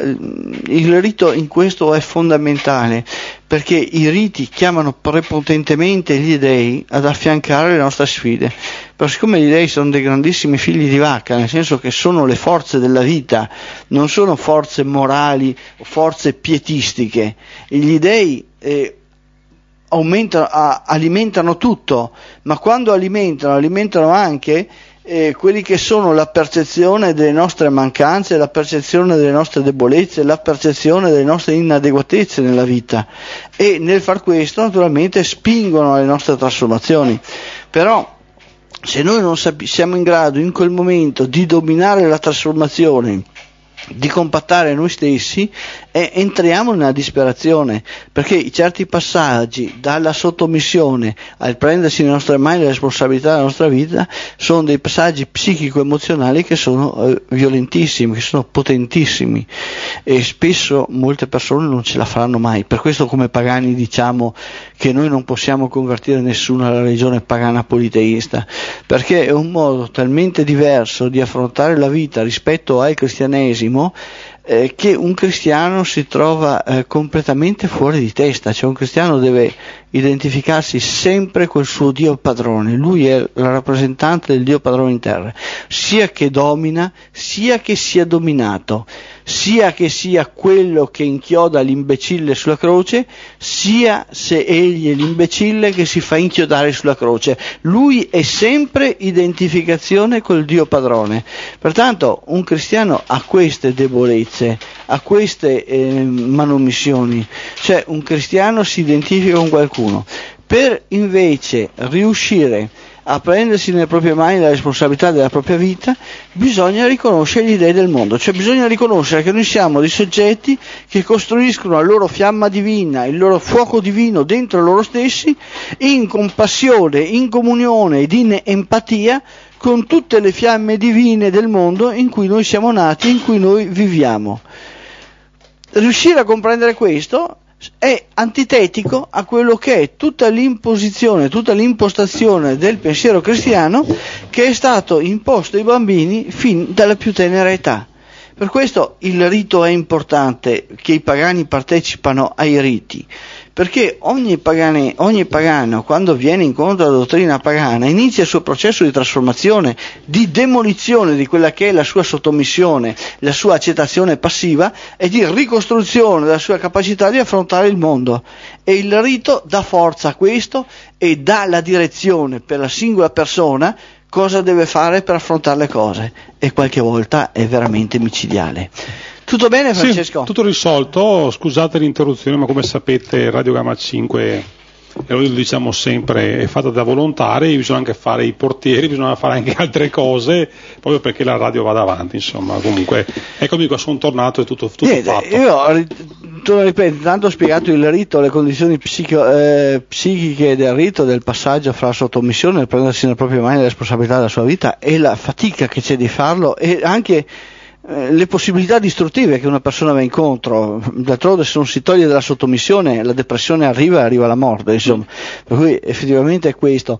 il rito in questo è fondamentale, perché i riti chiamano prepotentemente gli dei ad affiancare le nostre sfide. Però siccome gli dei sono dei grandissimi figli di vacca, nel senso che sono le forze della vita, non sono forze morali o forze pietistiche, gli dei eh, aumentano, a, alimentano tutto, ma quando alimentano, alimentano anche Eh, quelli che sono la percezione delle nostre mancanze, la percezione delle nostre debolezze, la percezione delle nostre inadeguatezze nella vita, e nel far questo naturalmente spingono alle nostre trasformazioni. Però se noi non sap- siamo in grado in quel momento di dominare la trasformazione, di compattare noi stessi, e entriamo nella disperazione, perché certi passaggi dalla sottomissione al prendersi nelle nostre mani la responsabilità della nostra vita sono dei passaggi psichico-emozionali che sono eh, violentissimi, che sono potentissimi, e spesso molte persone non ce la faranno mai. Per questo come pagani diciamo che noi non possiamo convertire nessuno alla religione pagana politeista, perché è un modo talmente diverso di affrontare la vita rispetto al cristianesimo, eh, che un cristiano si trova eh, completamente fuori di testa. Cioè un cristiano deve identificarsi sempre col suo Dio padrone, lui è la rappresentante del Dio padrone in terra, sia che domina, sia che sia dominato, sia che sia quello che inchioda l'imbecille sulla croce, sia se egli è l'imbecille che si fa inchiodare sulla croce. Lui è sempre identificazione col Dio padrone. Pertanto un cristiano ha queste debolezze, ha queste eh, manomissioni, cioè un cristiano si identifica con qualcuno. Per invece riuscire a prendersi nelle proprie mani la responsabilità della propria vita, bisogna riconoscere gli dei del mondo, cioè bisogna riconoscere che noi siamo dei soggetti che costruiscono la loro fiamma divina, il loro fuoco divino dentro loro stessi, in compassione, in comunione ed in empatia con tutte le fiamme divine del mondo in cui noi siamo nati, in cui noi viviamo. Riuscire a comprendere questo è antitetico a quello che è tutta l'imposizione, tutta l'impostazione del pensiero cristiano che è stato imposto ai bambini fin dalla più tenera età. Per questo il rito è importante, che i pagani partecipano ai riti, perché ogni, pagani, ogni pagano, quando viene incontro alla dottrina pagana, inizia il suo processo di trasformazione, di demolizione di quella che è la sua sottomissione, la sua accettazione passiva, e di ricostruzione della sua capacità di affrontare il mondo. E il rito dà forza a questo e dà la direzione per la singola persona cosa deve fare per affrontare le cose, e qualche volta è veramente micidiale. Tutto bene, Francesco? Sì, tutto risolto. Scusate l'interruzione, ma come sapete Radio Gamma cinque, e noi lo diciamo sempre, è fatta da volontari, bisogna anche fare i portieri, bisogna fare anche altre cose, proprio perché la radio vada avanti, insomma. Comunque, eccomi qua, sono tornato e tutto, tutto Niente, fatto. Io tu ripeto, intanto ho spiegato il rito, le condizioni psico, eh, psichiche del rito, del passaggio fra sottomissione, il prendersi nelle proprie mani la responsabilità della sua vita e la fatica che c'è di farlo, e anche eh, le possibilità distruttive che una persona va incontro. D'altronde, se non si toglie dalla sottomissione, la depressione arriva e arriva la morte, insomma. Per cui effettivamente è questo.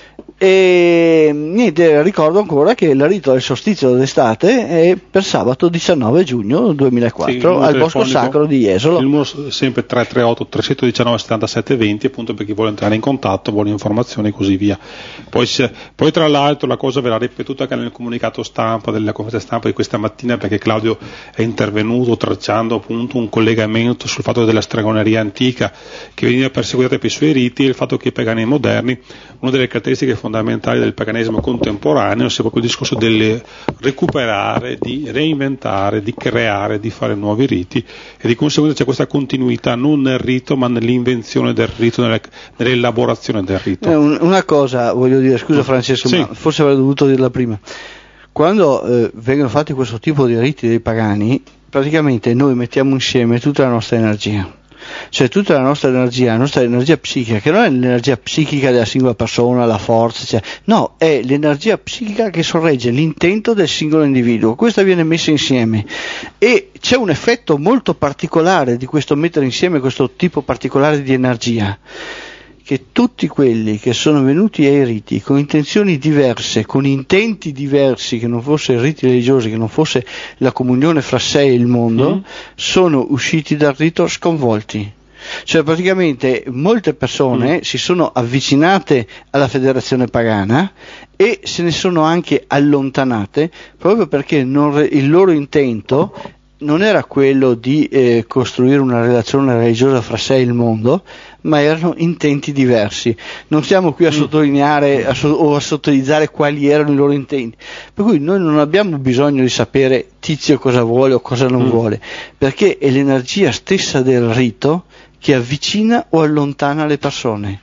E niente, ricordo ancora che il rito del solstizio d'estate è per sabato diciannove giugno duemilaquattro, sì, al Bosco Sacro di Jesolo. Il numero è sempre tre tre otto tre uno nove settantasette venti, appunto, per chi vuole entrare in contatto, vuole informazioni e così via. Poi, poi tra l'altro la cosa verrà ripetuta anche nel comunicato stampa della conferenza stampa di questa mattina, perché Claudio è intervenuto tracciando appunto un collegamento sul fatto della stregoneria antica che veniva perseguitata per i suoi riti, e il fatto che i pagani moderni, una delle caratteristiche fondamentali del paganesimo contemporaneo sia proprio il discorso del recuperare, di reinventare, di creare, di fare nuovi riti, e di conseguenza c'è questa continuità non nel rito ma nell'invenzione del rito, nella, nell'elaborazione del rito. Eh, una cosa voglio dire, scusa Francesco, sì, ma forse avrei dovuto dirla prima. Quando eh, vengono fatti questo tipo di riti dei pagani, praticamente noi mettiamo insieme tutta la nostra energia. Cioè tutta la nostra energia, la nostra energia psichica, che non è l'energia psichica della singola persona, la forza, cioè, no, è l'energia psichica che sorregge l'intento del singolo individuo. Questa viene messa insieme e c'è un effetto molto particolare di questo mettere insieme questo tipo particolare di energia, che tutti quelli che sono venuti ai riti con intenzioni diverse, con intenti diversi, che non fosse riti religiosi, che non fosse la comunione fra sé e il mondo, mm. sono usciti dal rito sconvolti. Cioè praticamente molte persone mm. si sono avvicinate alla federazione pagana e se ne sono anche allontanate, proprio perché non, il loro intento non era quello di eh, costruire una relazione religiosa fra sé e il mondo, ma erano intenti diversi. Non stiamo qui a sottolineare a so- o a sottolineare quali erano i loro intenti, per cui noi non abbiamo bisogno di sapere Tizio cosa vuole o cosa non mm. vuole, perché è l'energia stessa del rito che avvicina o allontana le persone,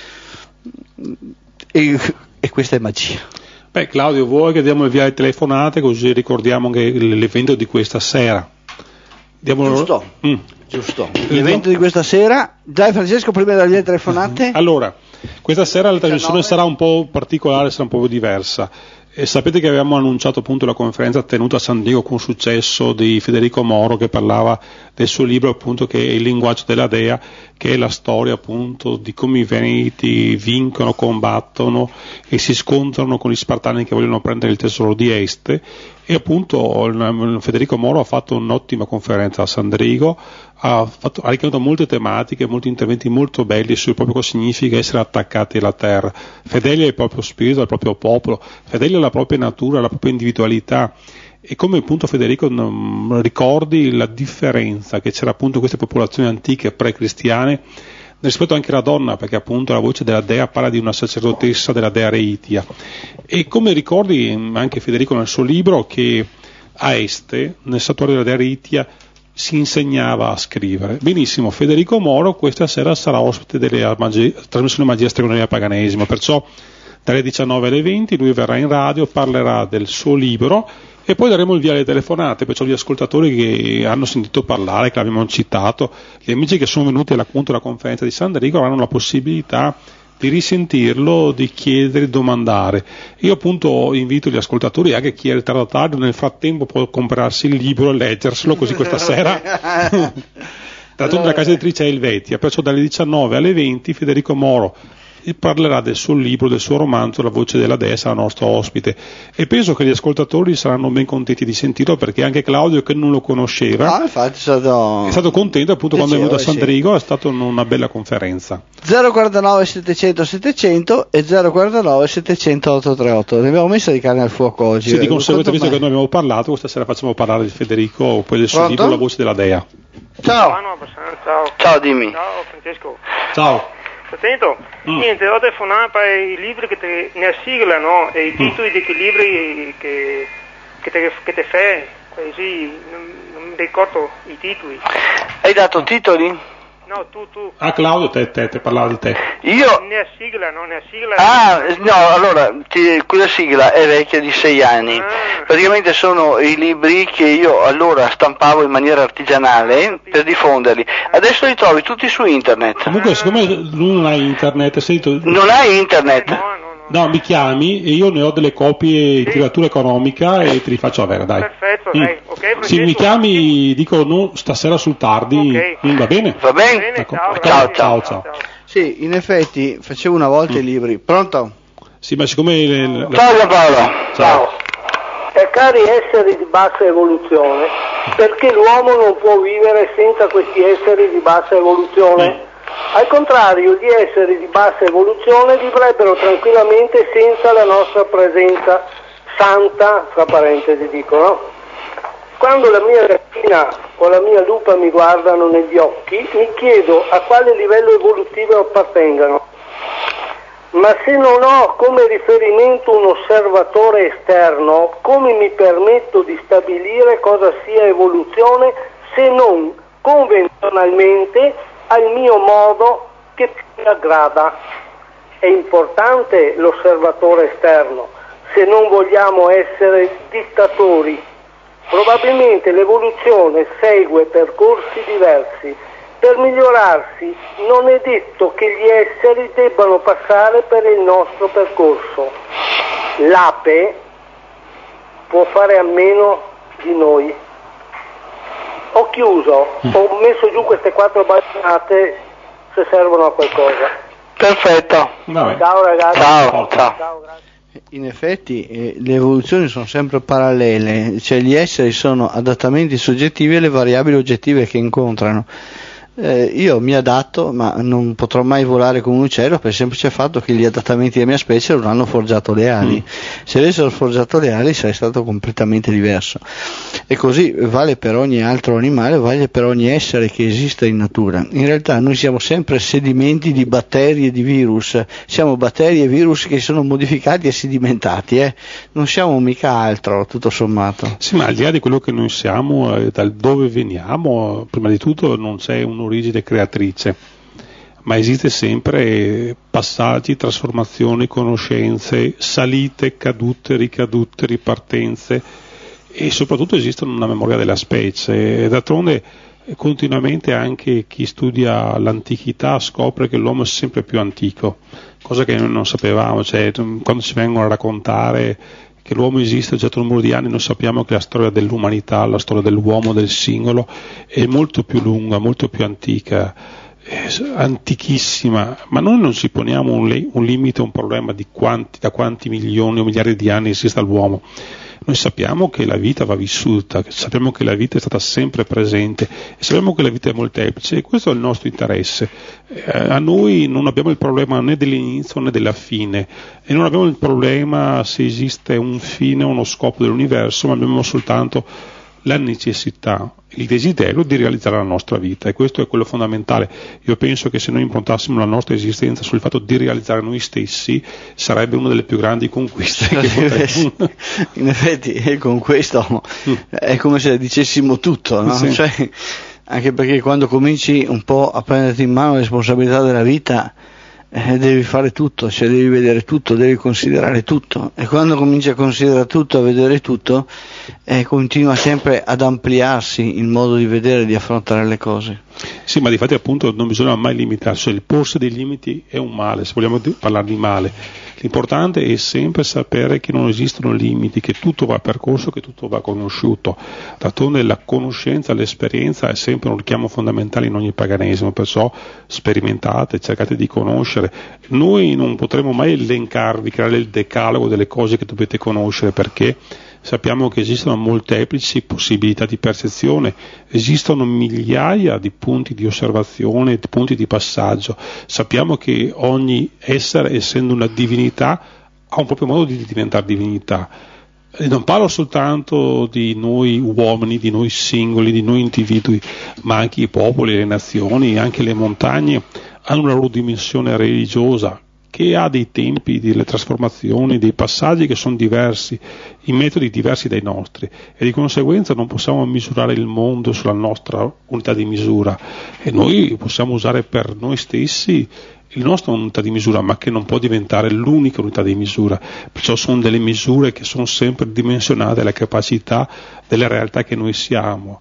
e, e questa è magia. Beh, Claudio, vuoi che diamo il via alle telefonate, così ricordiamo anche l'evento di questa sera? Diamolo... Giusto, mm. giusto. L'evento di questa sera, dai Francesco, prima delle via telefonate. Allora, questa sera la trasmissione sarà un po' particolare, sarà un po' diversa. E sapete che avevamo annunciato appunto la conferenza tenuta a San Diego con successo di Federico Moro, che parlava del suo libro appunto che è Il linguaggio della Dea, che è la storia appunto di come i Veneti vincono, combattono e si scontrano con gli Spartani che vogliono prendere il tesoro di Este. E appunto Federico Moro ha fatto un'ottima conferenza a San Diego, ha, fatto, ha richiamato molte tematiche, molti interventi molto belli sul proprio cosa significa essere attaccati alla terra, fedeli al proprio spirito, al proprio popolo, fedeli alla propria natura, alla propria individualità. E come appunto Federico mh, ricordi la differenza che c'era appunto in queste popolazioni antiche pre-cristiane rispetto anche alla donna, perché appunto la voce della dea parla di una sacerdotessa della dea Reitia. E come ricordi anche Federico nel suo libro che a Este, nel santuario della dea Reitia, si insegnava a scrivere. Benissimo, Federico Moro questa sera sarà ospite della magia, trasmissione Magia Stregoneria Paganesimo, perciò dalle diciannove alle venti lui verrà in radio, parlerà del suo libro e poi daremo il via alle telefonate, perciò gli ascoltatori che hanno sentito parlare, che l'abbiamo citato, gli amici che sono venuti appunto alla conferenza di San Diego avranno la possibilità di risentirlo, di chiedere, di domandare. Io appunto invito gli ascoltatori, anche chi è ritardato, nel frattempo può comprarsi il libro e leggerselo, così questa sera d'altronde la casa editrice è Helvetia, perciò dalle diciannove alle venti Federico Moro e parlerà del suo libro, del suo romanzo La voce della dea, sarà nostro ospite, e penso che gli ascoltatori saranno ben contenti di sentirlo, perché anche Claudio, che non lo conosceva, ah, infatti è stato, è stato contento appunto quando è venuto a sì. Sant'Enrico, è stata una bella conferenza. zero quarantanove settecento settecento e zero quarantanove settecento ottocentotrentotto. Ne abbiamo messa di carne al fuoco oggi. Sì, di conseguenza, visto mai? che noi abbiamo parlato, questa sera facciamo parlare di Federico, poi del suo Pronto? libro La voce della dea. Ciao. Ciao. Ciao, dimmi. Ciao Francesco. Ciao. Attento, Mm. niente, ho telefonato per i libri che te ne sigla, no? E i titoli di che libri che, che te, che te fai, così non, non mi ricordo i titoli. Hai dato titoli? No, tu, tu. Ah, Claudio, te, te, te parlava di te. Io... Ne sigla, no? Ne sigla. Ah, no, allora, ti, quella sigla è vecchia di sei anni. Ah. Praticamente sono i libri che io allora stampavo in maniera artigianale per diffonderli. Adesso li trovi tutti su internet. Comunque, siccome lui non ha internet, sento... Non hai internet? No, no, no. No, mi chiami e io ne ho delle copie in tiratura economica e te li faccio avere, dai. Perfetto, Mm. dai. Ok, Francesco. Se mi chiami, dico no, stasera sul tardi, Ok. mm, va bene? Va bene? Bene, Ecco. ciao, Ciao, grazie. ciao, ciao. Sì, in effetti facevo una volta i libri. Pronto? Sì, ma siccome... le- le- Ciao Giampaolo. Ciao. E cari esseri di bassa evoluzione, perché l'uomo non può vivere senza questi esseri di bassa evoluzione? Al contrario, gli esseri di bassa evoluzione vivrebbero tranquillamente senza la nostra presenza santa, fra parentesi dicono. Quando la mia gattina o la mia lupa mi guardano negli occhi, mi chiedo a quale livello evolutivo appartengano. Ma se non ho come riferimento un osservatore esterno, come mi permetto di stabilire cosa sia evoluzione se non convenzionalmente al mio modo che mi aggrada? È importante l'osservatore esterno se non vogliamo essere dittatori. Probabilmente l'evoluzione segue percorsi diversi. Per migliorarsi non è detto che gli esseri debbano passare per il nostro percorso. L'ape può fare a meno di noi. Ho chiuso, ho messo giù queste quattro bagnate se servono a qualcosa. Perfetto. Vabbè. Ciao ragazzi. Ciao, ciao. Ciao, grazie. In effetti eh, le evoluzioni sono sempre parallele, cioè gli esseri sono adattamenti soggettivi alle variabili oggettive che incontrano. Eh, io mi adatto, ma non potrò mai volare come un uccello per il semplice fatto che gli adattamenti della mia specie non hanno forgiato le ali. Mm. Se avessero forgiato le ali sarei stato completamente diverso. E così vale per ogni altro animale, vale per ogni essere che esista in natura. In realtà noi siamo sempre sedimenti di batteri e di virus, siamo batteri e virus che sono modificati e sedimentati, eh? Non siamo mica altro, tutto sommato. Sì, ma al di là di quello che noi siamo, eh, dal dove veniamo, prima di tutto non c'è un'origine creatrice, ma esiste sempre passaggi, trasformazioni, conoscenze, salite, cadute, ricadute, ripartenze, e soprattutto esiste una memoria della specie. E d'altronde continuamente anche chi studia l'antichità scopre che l'uomo è sempre più antico, cosa che noi non sapevamo. Cioè, quando ci vengono a raccontare che l'uomo esiste già da un numero di anni, noi sappiamo che la storia dell'umanità, la storia dell'uomo, del singolo, è molto più lunga, molto più antica, antichissima, ma noi non ci poniamo un, le- un limite, un problema di quanti, da quanti milioni o miliardi di anni esista l'uomo. Noi sappiamo che la vita va vissuta, sappiamo che la vita è stata sempre presente e sappiamo che la vita è molteplice, e questo è il nostro interesse. Eh, a noi non abbiamo il problema né dell'inizio né della fine, e non abbiamo il problema se esiste un fine o uno scopo dell'universo, ma abbiamo soltanto la necessità, il desiderio di realizzare la nostra vita, e questo è quello fondamentale. Io penso che se noi improntassimo la nostra esistenza sul fatto di realizzare noi stessi, sarebbe una delle più grandi conquiste che potremmo. In effetti con questo è come se dicessimo tutto, no? Sì. Cioè, anche perché quando cominci un po' a prenderti in mano le responsabilità della vita, Eh, devi fare tutto, cioè devi vedere tutto, devi considerare tutto, e quando cominci a considerare tutto, a vedere tutto, eh, continua sempre ad ampliarsi il modo di vedere e di affrontare le cose. Sì, ma di fatti appunto non bisogna mai limitarsi, cioè il porsi dei limiti è un male, se vogliamo di- parlare di male. L'importante è sempre sapere che non esistono limiti, che tutto va percorso, che tutto va conosciuto. D'altronde la conoscenza, l'esperienza è sempre un richiamo fondamentale in ogni paganesimo, perciò sperimentate, cercate di conoscere. Noi non potremo mai elencarvi, creare il decalogo delle cose che dovete conoscere, perché sappiamo che esistono molteplici possibilità di percezione, esistono migliaia di punti di osservazione, di punti di passaggio. Sappiamo che ogni essere, essendo una divinità, ha un proprio modo di diventare divinità. E non parlo soltanto di noi uomini, di noi singoli, di noi individui, ma anche i popoli, le nazioni, anche le montagne hanno una loro dimensione religiosa, che ha dei tempi, delle trasformazioni, dei passaggi che sono diversi, i metodi diversi dai nostri, e di conseguenza non possiamo misurare il mondo sulla nostra unità di misura, e noi possiamo usare per noi stessi il nostro unità di misura, ma che non può diventare l'unica unità di misura. Perciò sono delle misure che sono sempre dimensionate alla capacità della realtà che noi siamo,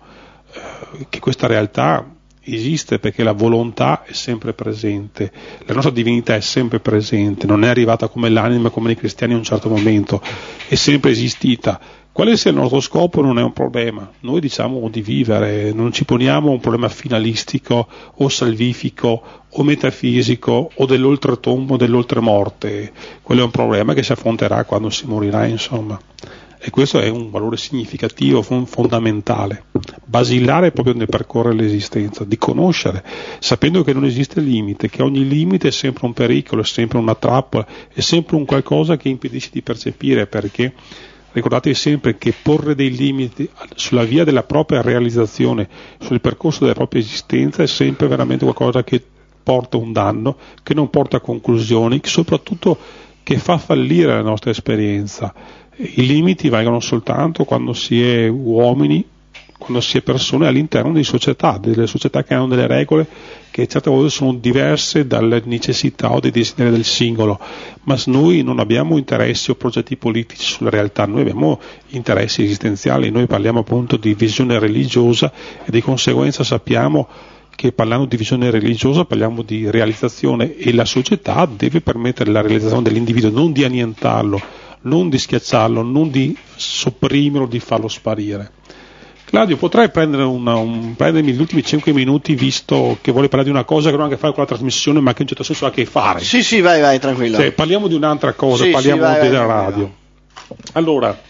eh, che questa realtà esiste perché la volontà è sempre presente, la nostra divinità è sempre presente, non è arrivata come l'anima, come i cristiani in un certo momento, è sempre esistita. Quale sia il nostro scopo non è un problema, noi diciamo di vivere, non ci poniamo un problema finalistico o salvifico o metafisico o dell'oltretombo o dell'oltremorte, quello è un problema che si affronterà quando si morirà, insomma. E questo è un valore significativo, fondamentale, basilare proprio nel percorrere l'esistenza, di conoscere, sapendo che non esiste limite, che ogni limite è sempre un pericolo, è sempre una trappola, è sempre un qualcosa che impedisce di percepire, perché ricordatevi sempre che porre dei limiti sulla via della propria realizzazione, sul percorso della propria esistenza, è sempre veramente qualcosa che porta un danno, che non porta a conclusioni, che soprattutto che fa fallire la nostra esperienza. I limiti valgono soltanto quando si è uomini, quando si è persone all'interno di società, delle società che hanno delle regole che certe volte sono diverse dalle necessità o dei desideri del singolo, ma noi non abbiamo interessi o progetti politici sulla realtà, noi abbiamo interessi esistenziali, noi parliamo appunto di visione religiosa e di conseguenza sappiamo che parlando di visione religiosa parliamo di realizzazione, e la società deve permettere la realizzazione dell'individuo, non di annientarlo, non di schiacciarlo, non di sopprimerlo, di farlo sparire. Claudio, potrei prendere una, un, prendermi gli ultimi cinque minuti, visto che vuole parlare di una cosa che non ha a che fare con la trasmissione, ma che in un certo senso ha a che fare. Sì, sì, vai, vai, tranquillo. Cioè, parliamo di un'altra cosa, sì, parliamo sì, vai, della vai, radio. vai. Allora,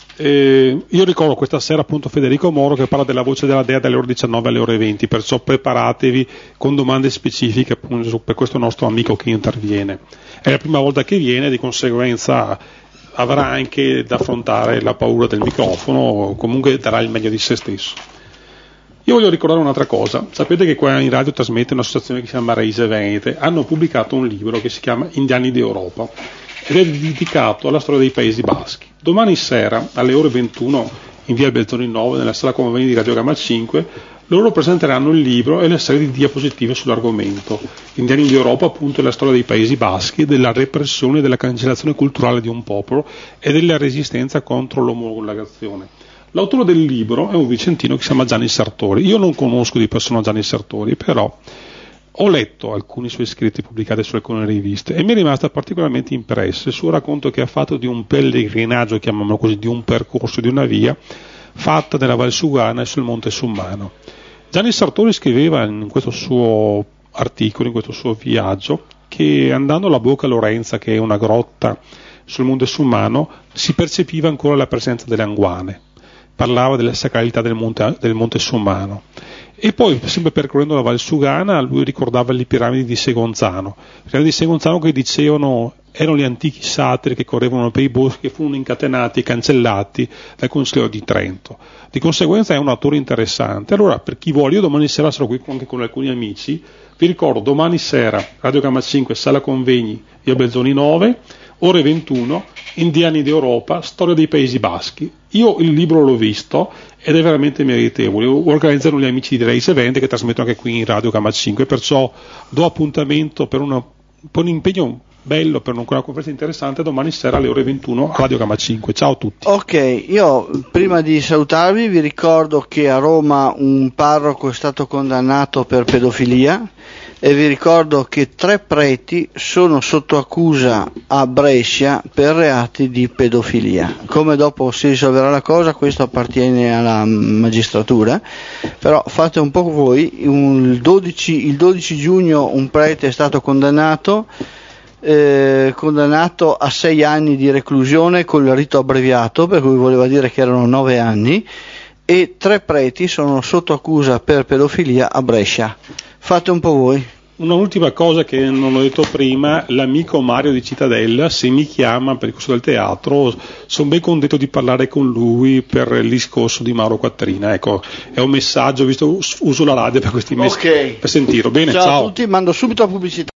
eh, io ricordo questa sera appunto Federico Moro che parla della voce della Dea dalle ore diciannove alle ore venti, perciò preparatevi con domande specifiche appunto per questo nostro amico che interviene. È la prima volta che viene, di conseguenza avrà anche da affrontare la paura del microfono, comunque darà il meglio di se stesso. Io voglio ricordare un'altra cosa, sapete che qua in radio trasmette un'associazione che si chiama Raise Venete, hanno pubblicato un libro che si chiama Indiani d'Europa ed è dedicato alla storia dei Paesi Baschi. Domani sera alle ore ventuno in via Belzoni nove nella sala convegni di Radio Gamma cinque loro presenteranno il libro e la serie di diapositive sull'argomento. Indiani d'Europa appunto è la storia dei Paesi Baschi, della repressione e della cancellazione culturale di un popolo e della resistenza contro l'omologazione. L'autore del libro è un vicentino che si chiama Gianni Sartori. Io non conosco di persona Gianni Sartori, però ho letto alcuni suoi scritti pubblicati su alcune riviste e mi è rimasta particolarmente impressa il suo racconto che ha fatto di un pellegrinaggio, chiamiamolo così, di un percorso, di una via fatta nella Val Sugana e sul Monte Summano. Gianni Sartori scriveva in questo suo articolo, in questo suo viaggio, che andando alla Bocca Lorenza, che è una grotta sul Monte Summano, si percepiva ancora la presenza delle anguane. Parlava della sacralità del Monte, del Monte Summano. E poi, sempre percorrendo la Val Sugana, lui ricordava le piramidi di Segonzano. Le piramidi di Segonzano che dicevano erano gli antichi satiri che correvano per i boschi, che furono incatenati e cancellati dal Concilio di Trento. Di conseguenza è un autore interessante. Allora, per chi vuole, io domani sera sarò qui anche con alcuni amici. Vi ricordo, domani sera, Radio Gamma cinque, sala convegni, via Belzoni nove, ore ventuno, Indiani d'Europa, storia dei Paesi Baschi. Io il libro l'ho visto ed è veramente meritevole. Organizzano gli amici di Raise Venete che trasmettono anche qui in Radio Gamma cinque, perciò do appuntamento per, una, per un impegno bello, per una conferenza interessante domani sera alle ore ventuno a Radio Gamma cinque. Ciao a tutti. Ok, io prima di salutarvi vi ricordo che a Roma un parroco è stato condannato per pedofilia e vi ricordo che tre preti sono sotto accusa a Brescia per reati di pedofilia. Come dopo si risolverà la cosa, questo appartiene alla magistratura, però fate un po' voi. Il dodici, il dodici giugno un prete è stato condannato eh, condannato a sei anni di reclusione col rito abbreviato, per cui voleva dire che erano nove anni, e tre preti sono sotto accusa per pedofilia a Brescia. Fate un po' voi. Un'ultima cosa che non ho detto prima, l'amico Mario di Cittadella, se mi chiama per il corso del teatro, sono ben contento di parlare con lui per il discorso di Mauro Quattrina. Ecco, è un messaggio, visto uso la radio per questi mesi, okay. per sentirlo. Bene, ciao, ciao a tutti, mando subito la pubblicità.